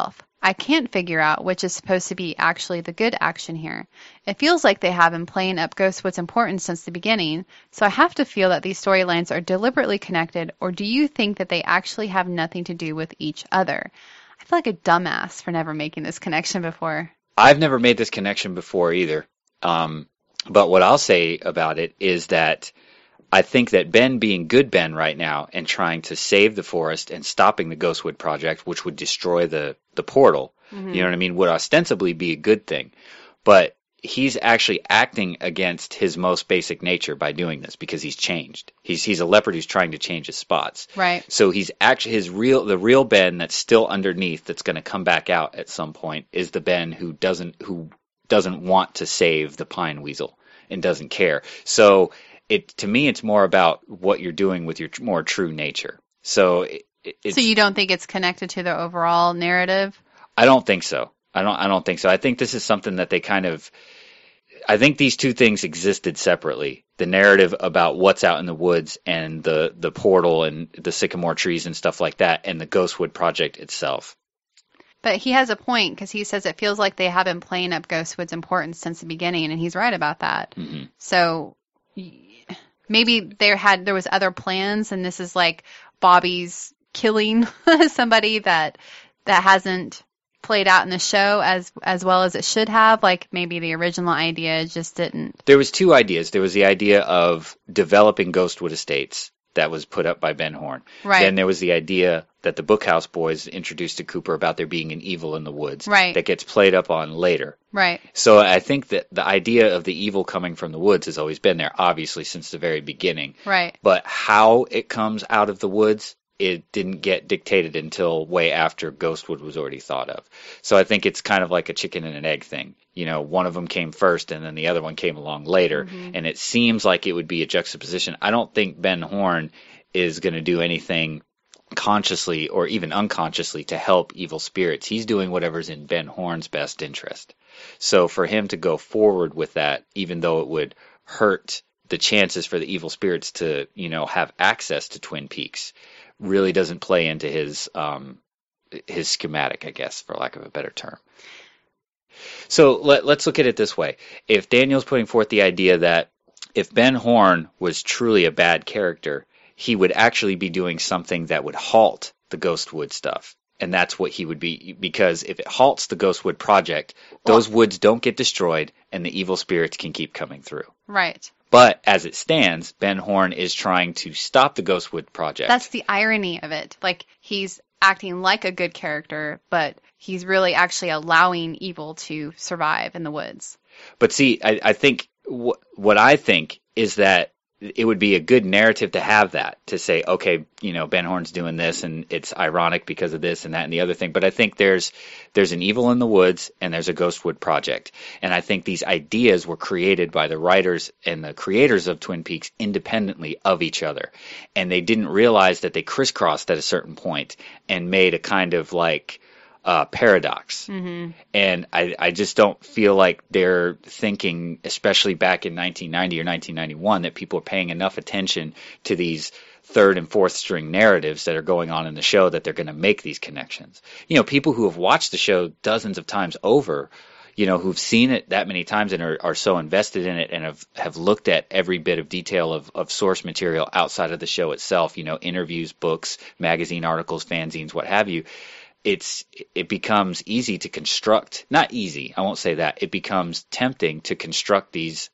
I can't figure out which is supposed to be actually the good action here. It feels like they have been playing up Ghostwood's importance since the beginning, so I have to feel that these storylines are deliberately connected, or do you think that they actually have nothing to do with each other? I feel like a dumbass for never making this connection before. I've never made this connection before either. But what I'll say about it is that I think that Ben being good Ben right now and trying to save the forest and stopping the Ghostwood Project, which would destroy the portal, you know what I mean, would ostensibly be a good thing. But he's actually acting against his most basic nature by doing this because he's changed. He's a leopard who's trying to change his spots. Right. So he's actually the real Ben that's still underneath that's going to come back out at some point is the Ben who doesn't want to save the pine weasel and doesn't care. So to me, it's more about what you're doing with your more true nature. So so you don't think it's connected to the overall narrative? I don't think so. I don't think so. I think this is something that they I think these two things existed separately. The narrative about what's out in the woods and the portal and the sycamore trees and stuff like that, and the Ghostwood Project itself. But he has a point because he says it feels like they have been playing up Ghostwood's importance since the beginning, and he's right about that. Mm-hmm. So maybe there was other plans, and this is like Bobby's killing somebody that hasn't played out in the show as well as it should have. Like maybe the original idea just didn't. There was two ideas. There was the idea of developing Ghostwood Estates that was put up by Ben Horne. Right. Then there was the idea that the Bookhouse Boys introduced to Cooper about there being an evil in the woods. Right. That gets played up on later. Right. So I think that the idea of the evil coming from the woods has always been there, obviously, since the very beginning. Right. But how it comes out of the woods, it didn't get dictated until way after Ghostwood was already thought of. So I think it's kind of like a chicken and an egg thing. You know, one of them came first and then the other one came along later. Mm-hmm. And it seems like it would be a juxtaposition. I don't think Ben Horne is going to do anything consciously or even unconsciously to help evil spirits. He's doing whatever's in Ben Horne's best interest. So for him to go forward with that, even though it would hurt the chances for the evil spirits to, have access to Twin Peaks, really doesn't play into his schematic, I guess, for lack of a better term. So let's look at it this way. If Daniel's putting forth the idea that if Ben Horne was truly a bad character, he would actually be doing something that would halt the Ghostwood stuff. And that's what he would be, because if it halts the Ghostwood Project, those woods don't get destroyed and the evil spirits can keep coming through. Right. But as it stands, Ben Horne is trying to stop the Ghostwood Project. That's the irony of it. Like, he's acting like a good character, but he's really actually allowing evil to survive in the woods. But see, I think what I think is that it would be a good narrative to have that, to say, okay, Ben Horne's doing this and it's ironic because of this and that and the other thing. But I think there's an evil in the woods and there's a Ghostwood Project. And I think these ideas were created by the writers and the creators of Twin Peaks independently of each other. And they didn't realize that they crisscrossed at a certain point and made a kind of like paradox. Mm-hmm. And I just don't feel like they're thinking, especially back in 1990 or 1991, that people are paying enough attention to these third and fourth string narratives that are going on in the show that they're going to make these connections. People who have watched the show dozens of times over, who've seen it that many times and are so invested in it and have looked at every bit of detail of source material outside of the show itself, interviews, books, magazine articles, fanzines, what have you. It becomes easy to construct, not easy, I won't say that. It becomes tempting to construct these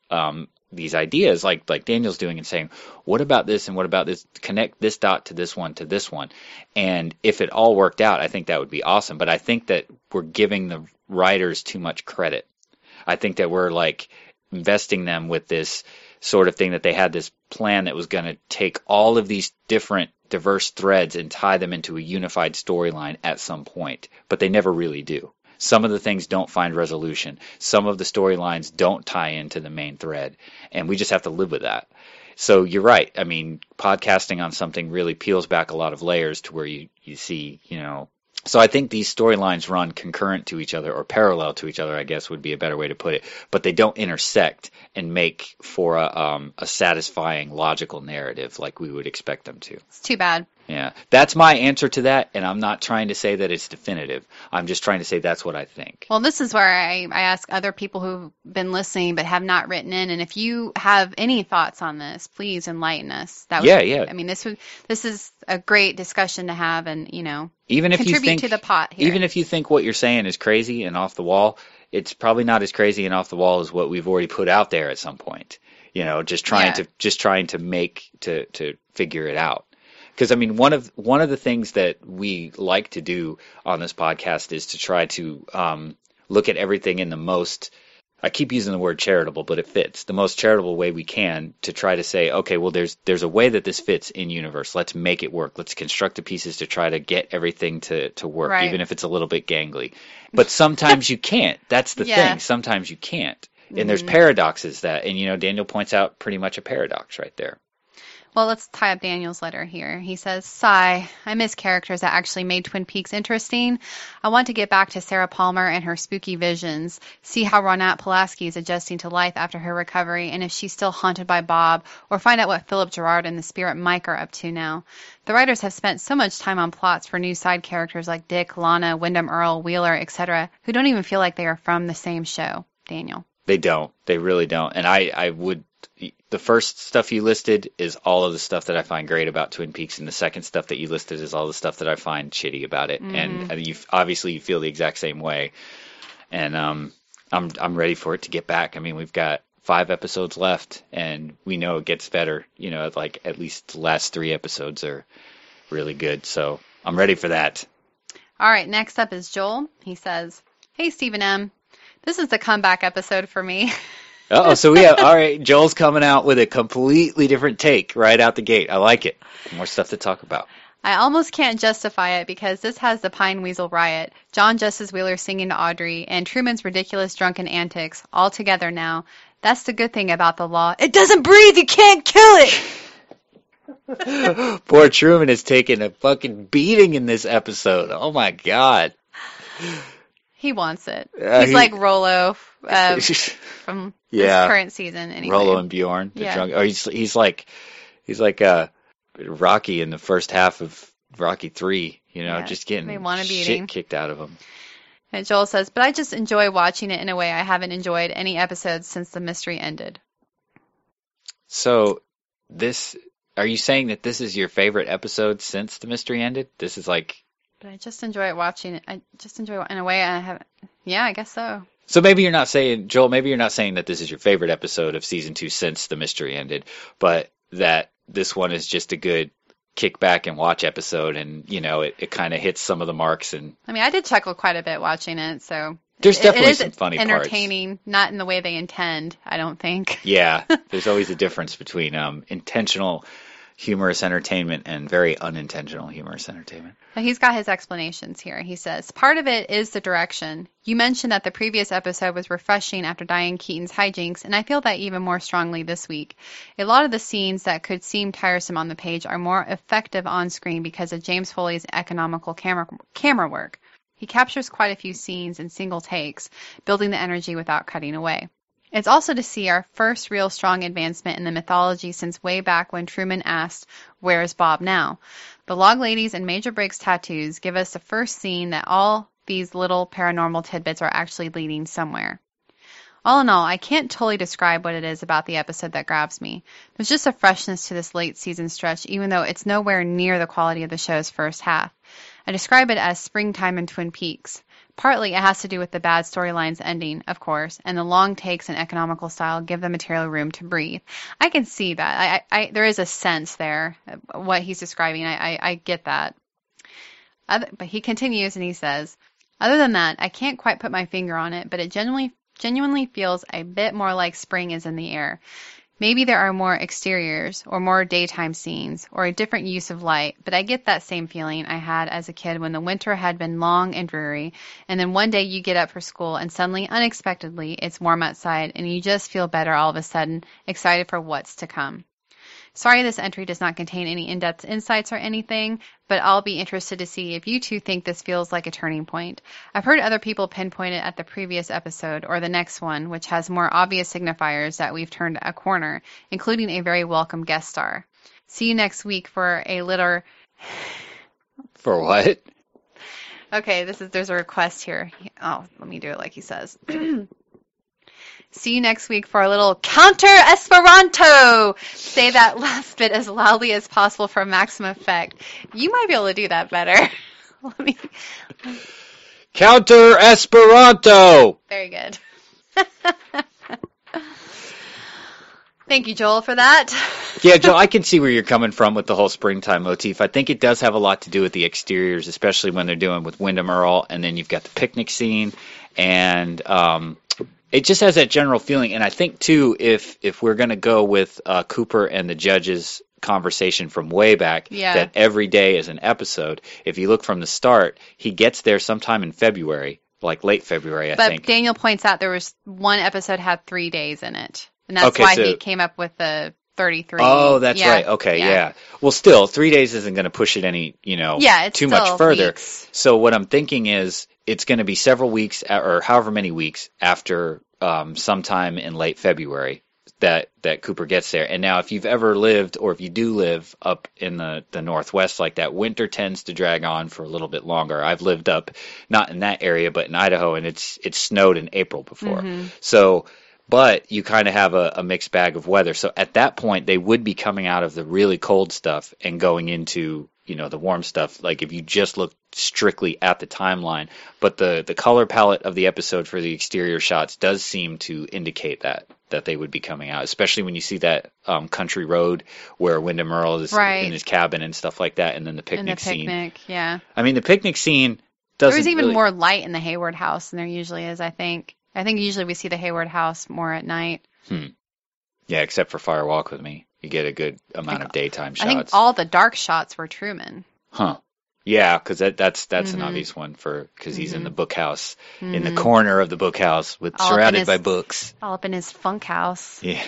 ideas like Daniel's doing and saying, what about this and what about this? Connect this dot to this one. And if it all worked out, I think that would be awesome. But I think that we're giving the writers too much credit. I think that we're like investing them with this sort of thing that they had this plan that was going to take all of these different diverse threads and tie them into a unified storyline at some point, but they never really do. Some of the things don't find resolution. Some of the storylines don't tie into the main thread, and we just have to live with that. So you're right. I mean, podcasting on something really peels back a lot of layers to where you see, So I think these storylines run concurrent to each other or parallel to each other, I guess would be a better way to put it. But they don't intersect and make for a satisfying, logical narrative like we would expect them to. It's too bad. Yeah, that's my answer to that, and I'm not trying to say that it's definitive. I'm just trying to say that's what I think. Well, this is where I ask other people who've been listening but have not written in, and if you have any thoughts on this, please enlighten us. That would, Yeah. I mean, this is a great discussion to have, and Even if you contribute think, to the pot here. even if you think what you're saying is crazy and off the wall, it's probably not as crazy and off the wall as what we've already put out there at some point. Just trying to make to figure it out. Because I mean, one of the things that we like to do on this podcast is to try to look at everything in the most. I keep using the word charitable, but it fits the most charitable way we can to try to say, okay, well, there's a way that this fits in universe. Let's make it work. Let's construct the pieces to try to get everything to work, Right. even if it's a little bit gangly. But sometimes you can't. That's the Yeah. thing. Sometimes you can't. And there's paradoxes that, and Daniel points out pretty much a paradox right there. Well, let's tie up Daniel's letter here. He says, sigh, I miss characters that actually made Twin Peaks interesting. I want to get back to Sarah Palmer and her spooky visions, see how Ronat Pulaski is adjusting to life after her recovery, and if she's still haunted by Bob, or find out what Philip Gerard and the spirit Mike are up to now. The writers have spent so much time on plots for new side characters like Dick, Lana, Wyndham Earl, Wheeler, etc., who don't even feel like they are from the same show. Daniel. They don't. They really don't. And I would. The first stuff you listed is all of the stuff that I find great about Twin Peaks, and the second stuff that you listed is all the stuff that I find shitty about it. And you obviously feel the exact same way. And I'm ready for it to get back. I mean, we've got 5 episodes left, and we know it gets better. Like at least the last 3 episodes are really good. So I'm ready for that. All right, next up is Joel. He says, hey, Stephen M. This is the comeback episode for me. So all right, Joel's coming out with a completely different take right out the gate. I like it. More stuff to talk about. I almost can't justify it because this has the Pine Weasel Riot, John Justice Wheeler singing to Audrey, and Truman's ridiculous drunken antics all together now. That's the good thing about the law. It doesn't breathe! You can't kill it! Poor Truman is taking a fucking beating in this episode. Oh my God. He wants it. He's like Rollo from this current season. Anyway. Rollo and Bjorn. Drunk. Oh, he's like Rocky in the first half of Rocky 3. Just getting shit kicked out of him. And Joel says, but I just enjoy watching it in a way I haven't enjoyed any episodes since the mystery ended. So are you saying that this is your favorite episode since the mystery ended? This is like. But I just enjoy watching it. I just enjoy it in a way I haven't. Yeah, I guess so. So maybe you're not saying, Joel, that this is your favorite episode of season 2 since the mystery ended, but that this one is just a good kick back and watch episode, and it kind of hits some of the marks. And I mean, I did chuckle quite a bit watching it, so there's definitely some funny parts. Entertaining, not in the way they intend, I don't think. Yeah, there's always a difference between intentional humorous entertainment and very unintentional humorous entertainment. Well, he's got his explanations here. He says, part of it is the direction. You mentioned that the previous episode was refreshing after Diane Keaton's hijinks, and I feel that even more strongly this week. A lot of the scenes that could seem tiresome on the page are more effective on screen because of James Foley's economical camera work. He captures quite a few scenes in single takes, building the energy without cutting away. It's also to see our first real strong advancement in the mythology since way back when Truman asked, where's Bob now? The Log Ladies and Major Briggs tattoos give us the first scene that all these little paranormal tidbits are actually leading somewhere. All in all, I can't totally describe what it is about the episode that grabs me. There's just a freshness to this late season stretch, even though it's nowhere near the quality of the show's first half. I describe it as springtime in Twin Peaks. Partly it has to do with the bad storylines ending, of course, and the long takes and economical style give the material room to breathe. I can see that. There is a sense there, what he's describing. I get that. But he continues and he says, other than that, I can't quite put my finger on it, but it genuinely feels a bit more like spring is in the air. Maybe there are more exteriors or more daytime scenes or a different use of light, but I get that same feeling I had as a kid when the winter had been long and dreary, and then one day you get up for school and suddenly, unexpectedly, it's warm outside and you just feel better all of a sudden, excited for what's to come. Sorry this entry does not contain any in-depth insights or anything, but I'll be interested to see if you two think this feels like a turning point. I've heard other people pinpoint it at the previous episode or the next one, which has more obvious signifiers that we've turned a corner, including a very welcome guest star. See you next week for a litter For what? Okay, there's a request here. Oh, let me do it like he says. See you next week for a little counter Esperanto. Say that last bit as loudly as possible for maximum effect. You might be able to do that better. Let me. Counter Esperanto. Very good. Thank you, Joel, for that. Yeah, Joel, I can see where you're coming from with the whole springtime motif. I think it does have a lot to do with the exteriors, especially when they're doing with Windham Earle, and then you've got the picnic scene, and it just has that general feeling. And I think too, if we're going to go with Cooper and the judges' conversation from way back, that every day is an episode. If you look from the start, he gets there sometime in February, like late February, I think. But Daniel points out there was one episode had 3 days in it. And that's why he came up with the 33. Oh, that's right. Okay, yeah. Well, still, 3 days isn't going to push it any, it's too much further. Weeks. So what I'm thinking is it's going to be several weeks or however many weeks after sometime in late February that Cooper gets there. And now if you've ever lived or if you do live up in the Northwest like that, winter tends to drag on for a little bit longer. I've lived up, not in that area, but in Idaho, and it's snowed in April before. Mm-hmm. So... But you kind of have a mixed bag of weather. So at that point, they would be coming out of the really cold stuff and going into, the warm stuff. Like if you just look strictly at the timeline. But the color palette of the episode for the exterior shots does seem to indicate that they would be coming out, especially when you see that country road where Windham Earle is in his cabin and stuff like that. And then the picnic scene. Yeah. I mean, the picnic scene doesn't. There was even more light in the Hayward house than there usually is, I think. I think usually we see the Hayward house more at night. Yeah, except for Fire Walk with Me. You get a good amount of daytime shots. I think all the dark shots were Truman. Huh. Yeah, because that's an obvious one because he's in the book house, in the corner of the book house, surrounded by books. All up in his funk house. Yeah.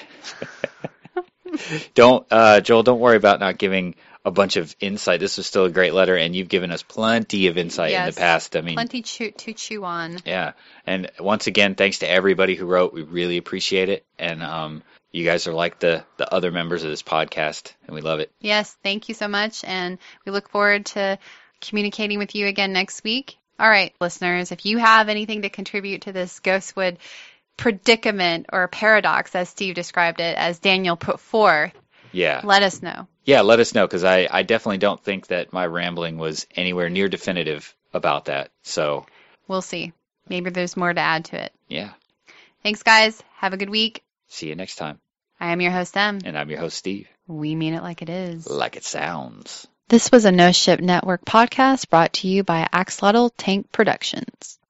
Joel, don't worry about not giving a bunch of insight. This was still a great letter, and you've given us plenty of insight in the past. I mean, plenty to chew on. Yeah, and once again, thanks to everybody who wrote. We really appreciate it, and you guys are like the other members of this podcast, and we love it. Yes, thank you so much, and we look forward to communicating with you again next week. All right, listeners, if you have anything to contribute to this Ghostwood predicament or paradox, as Steve described it, as Daniel put forth, let us know. Yeah, let us know, because I definitely don't think that my rambling was anywhere near definitive about that. So we'll see. Maybe there's more to add to it. Yeah. Thanks, guys. Have a good week. See you next time. I am your host, Em. And I'm your host, Steve. We mean it like it is. Like it sounds. This was a No Ship Network podcast brought to you by Axolotl Tank Productions.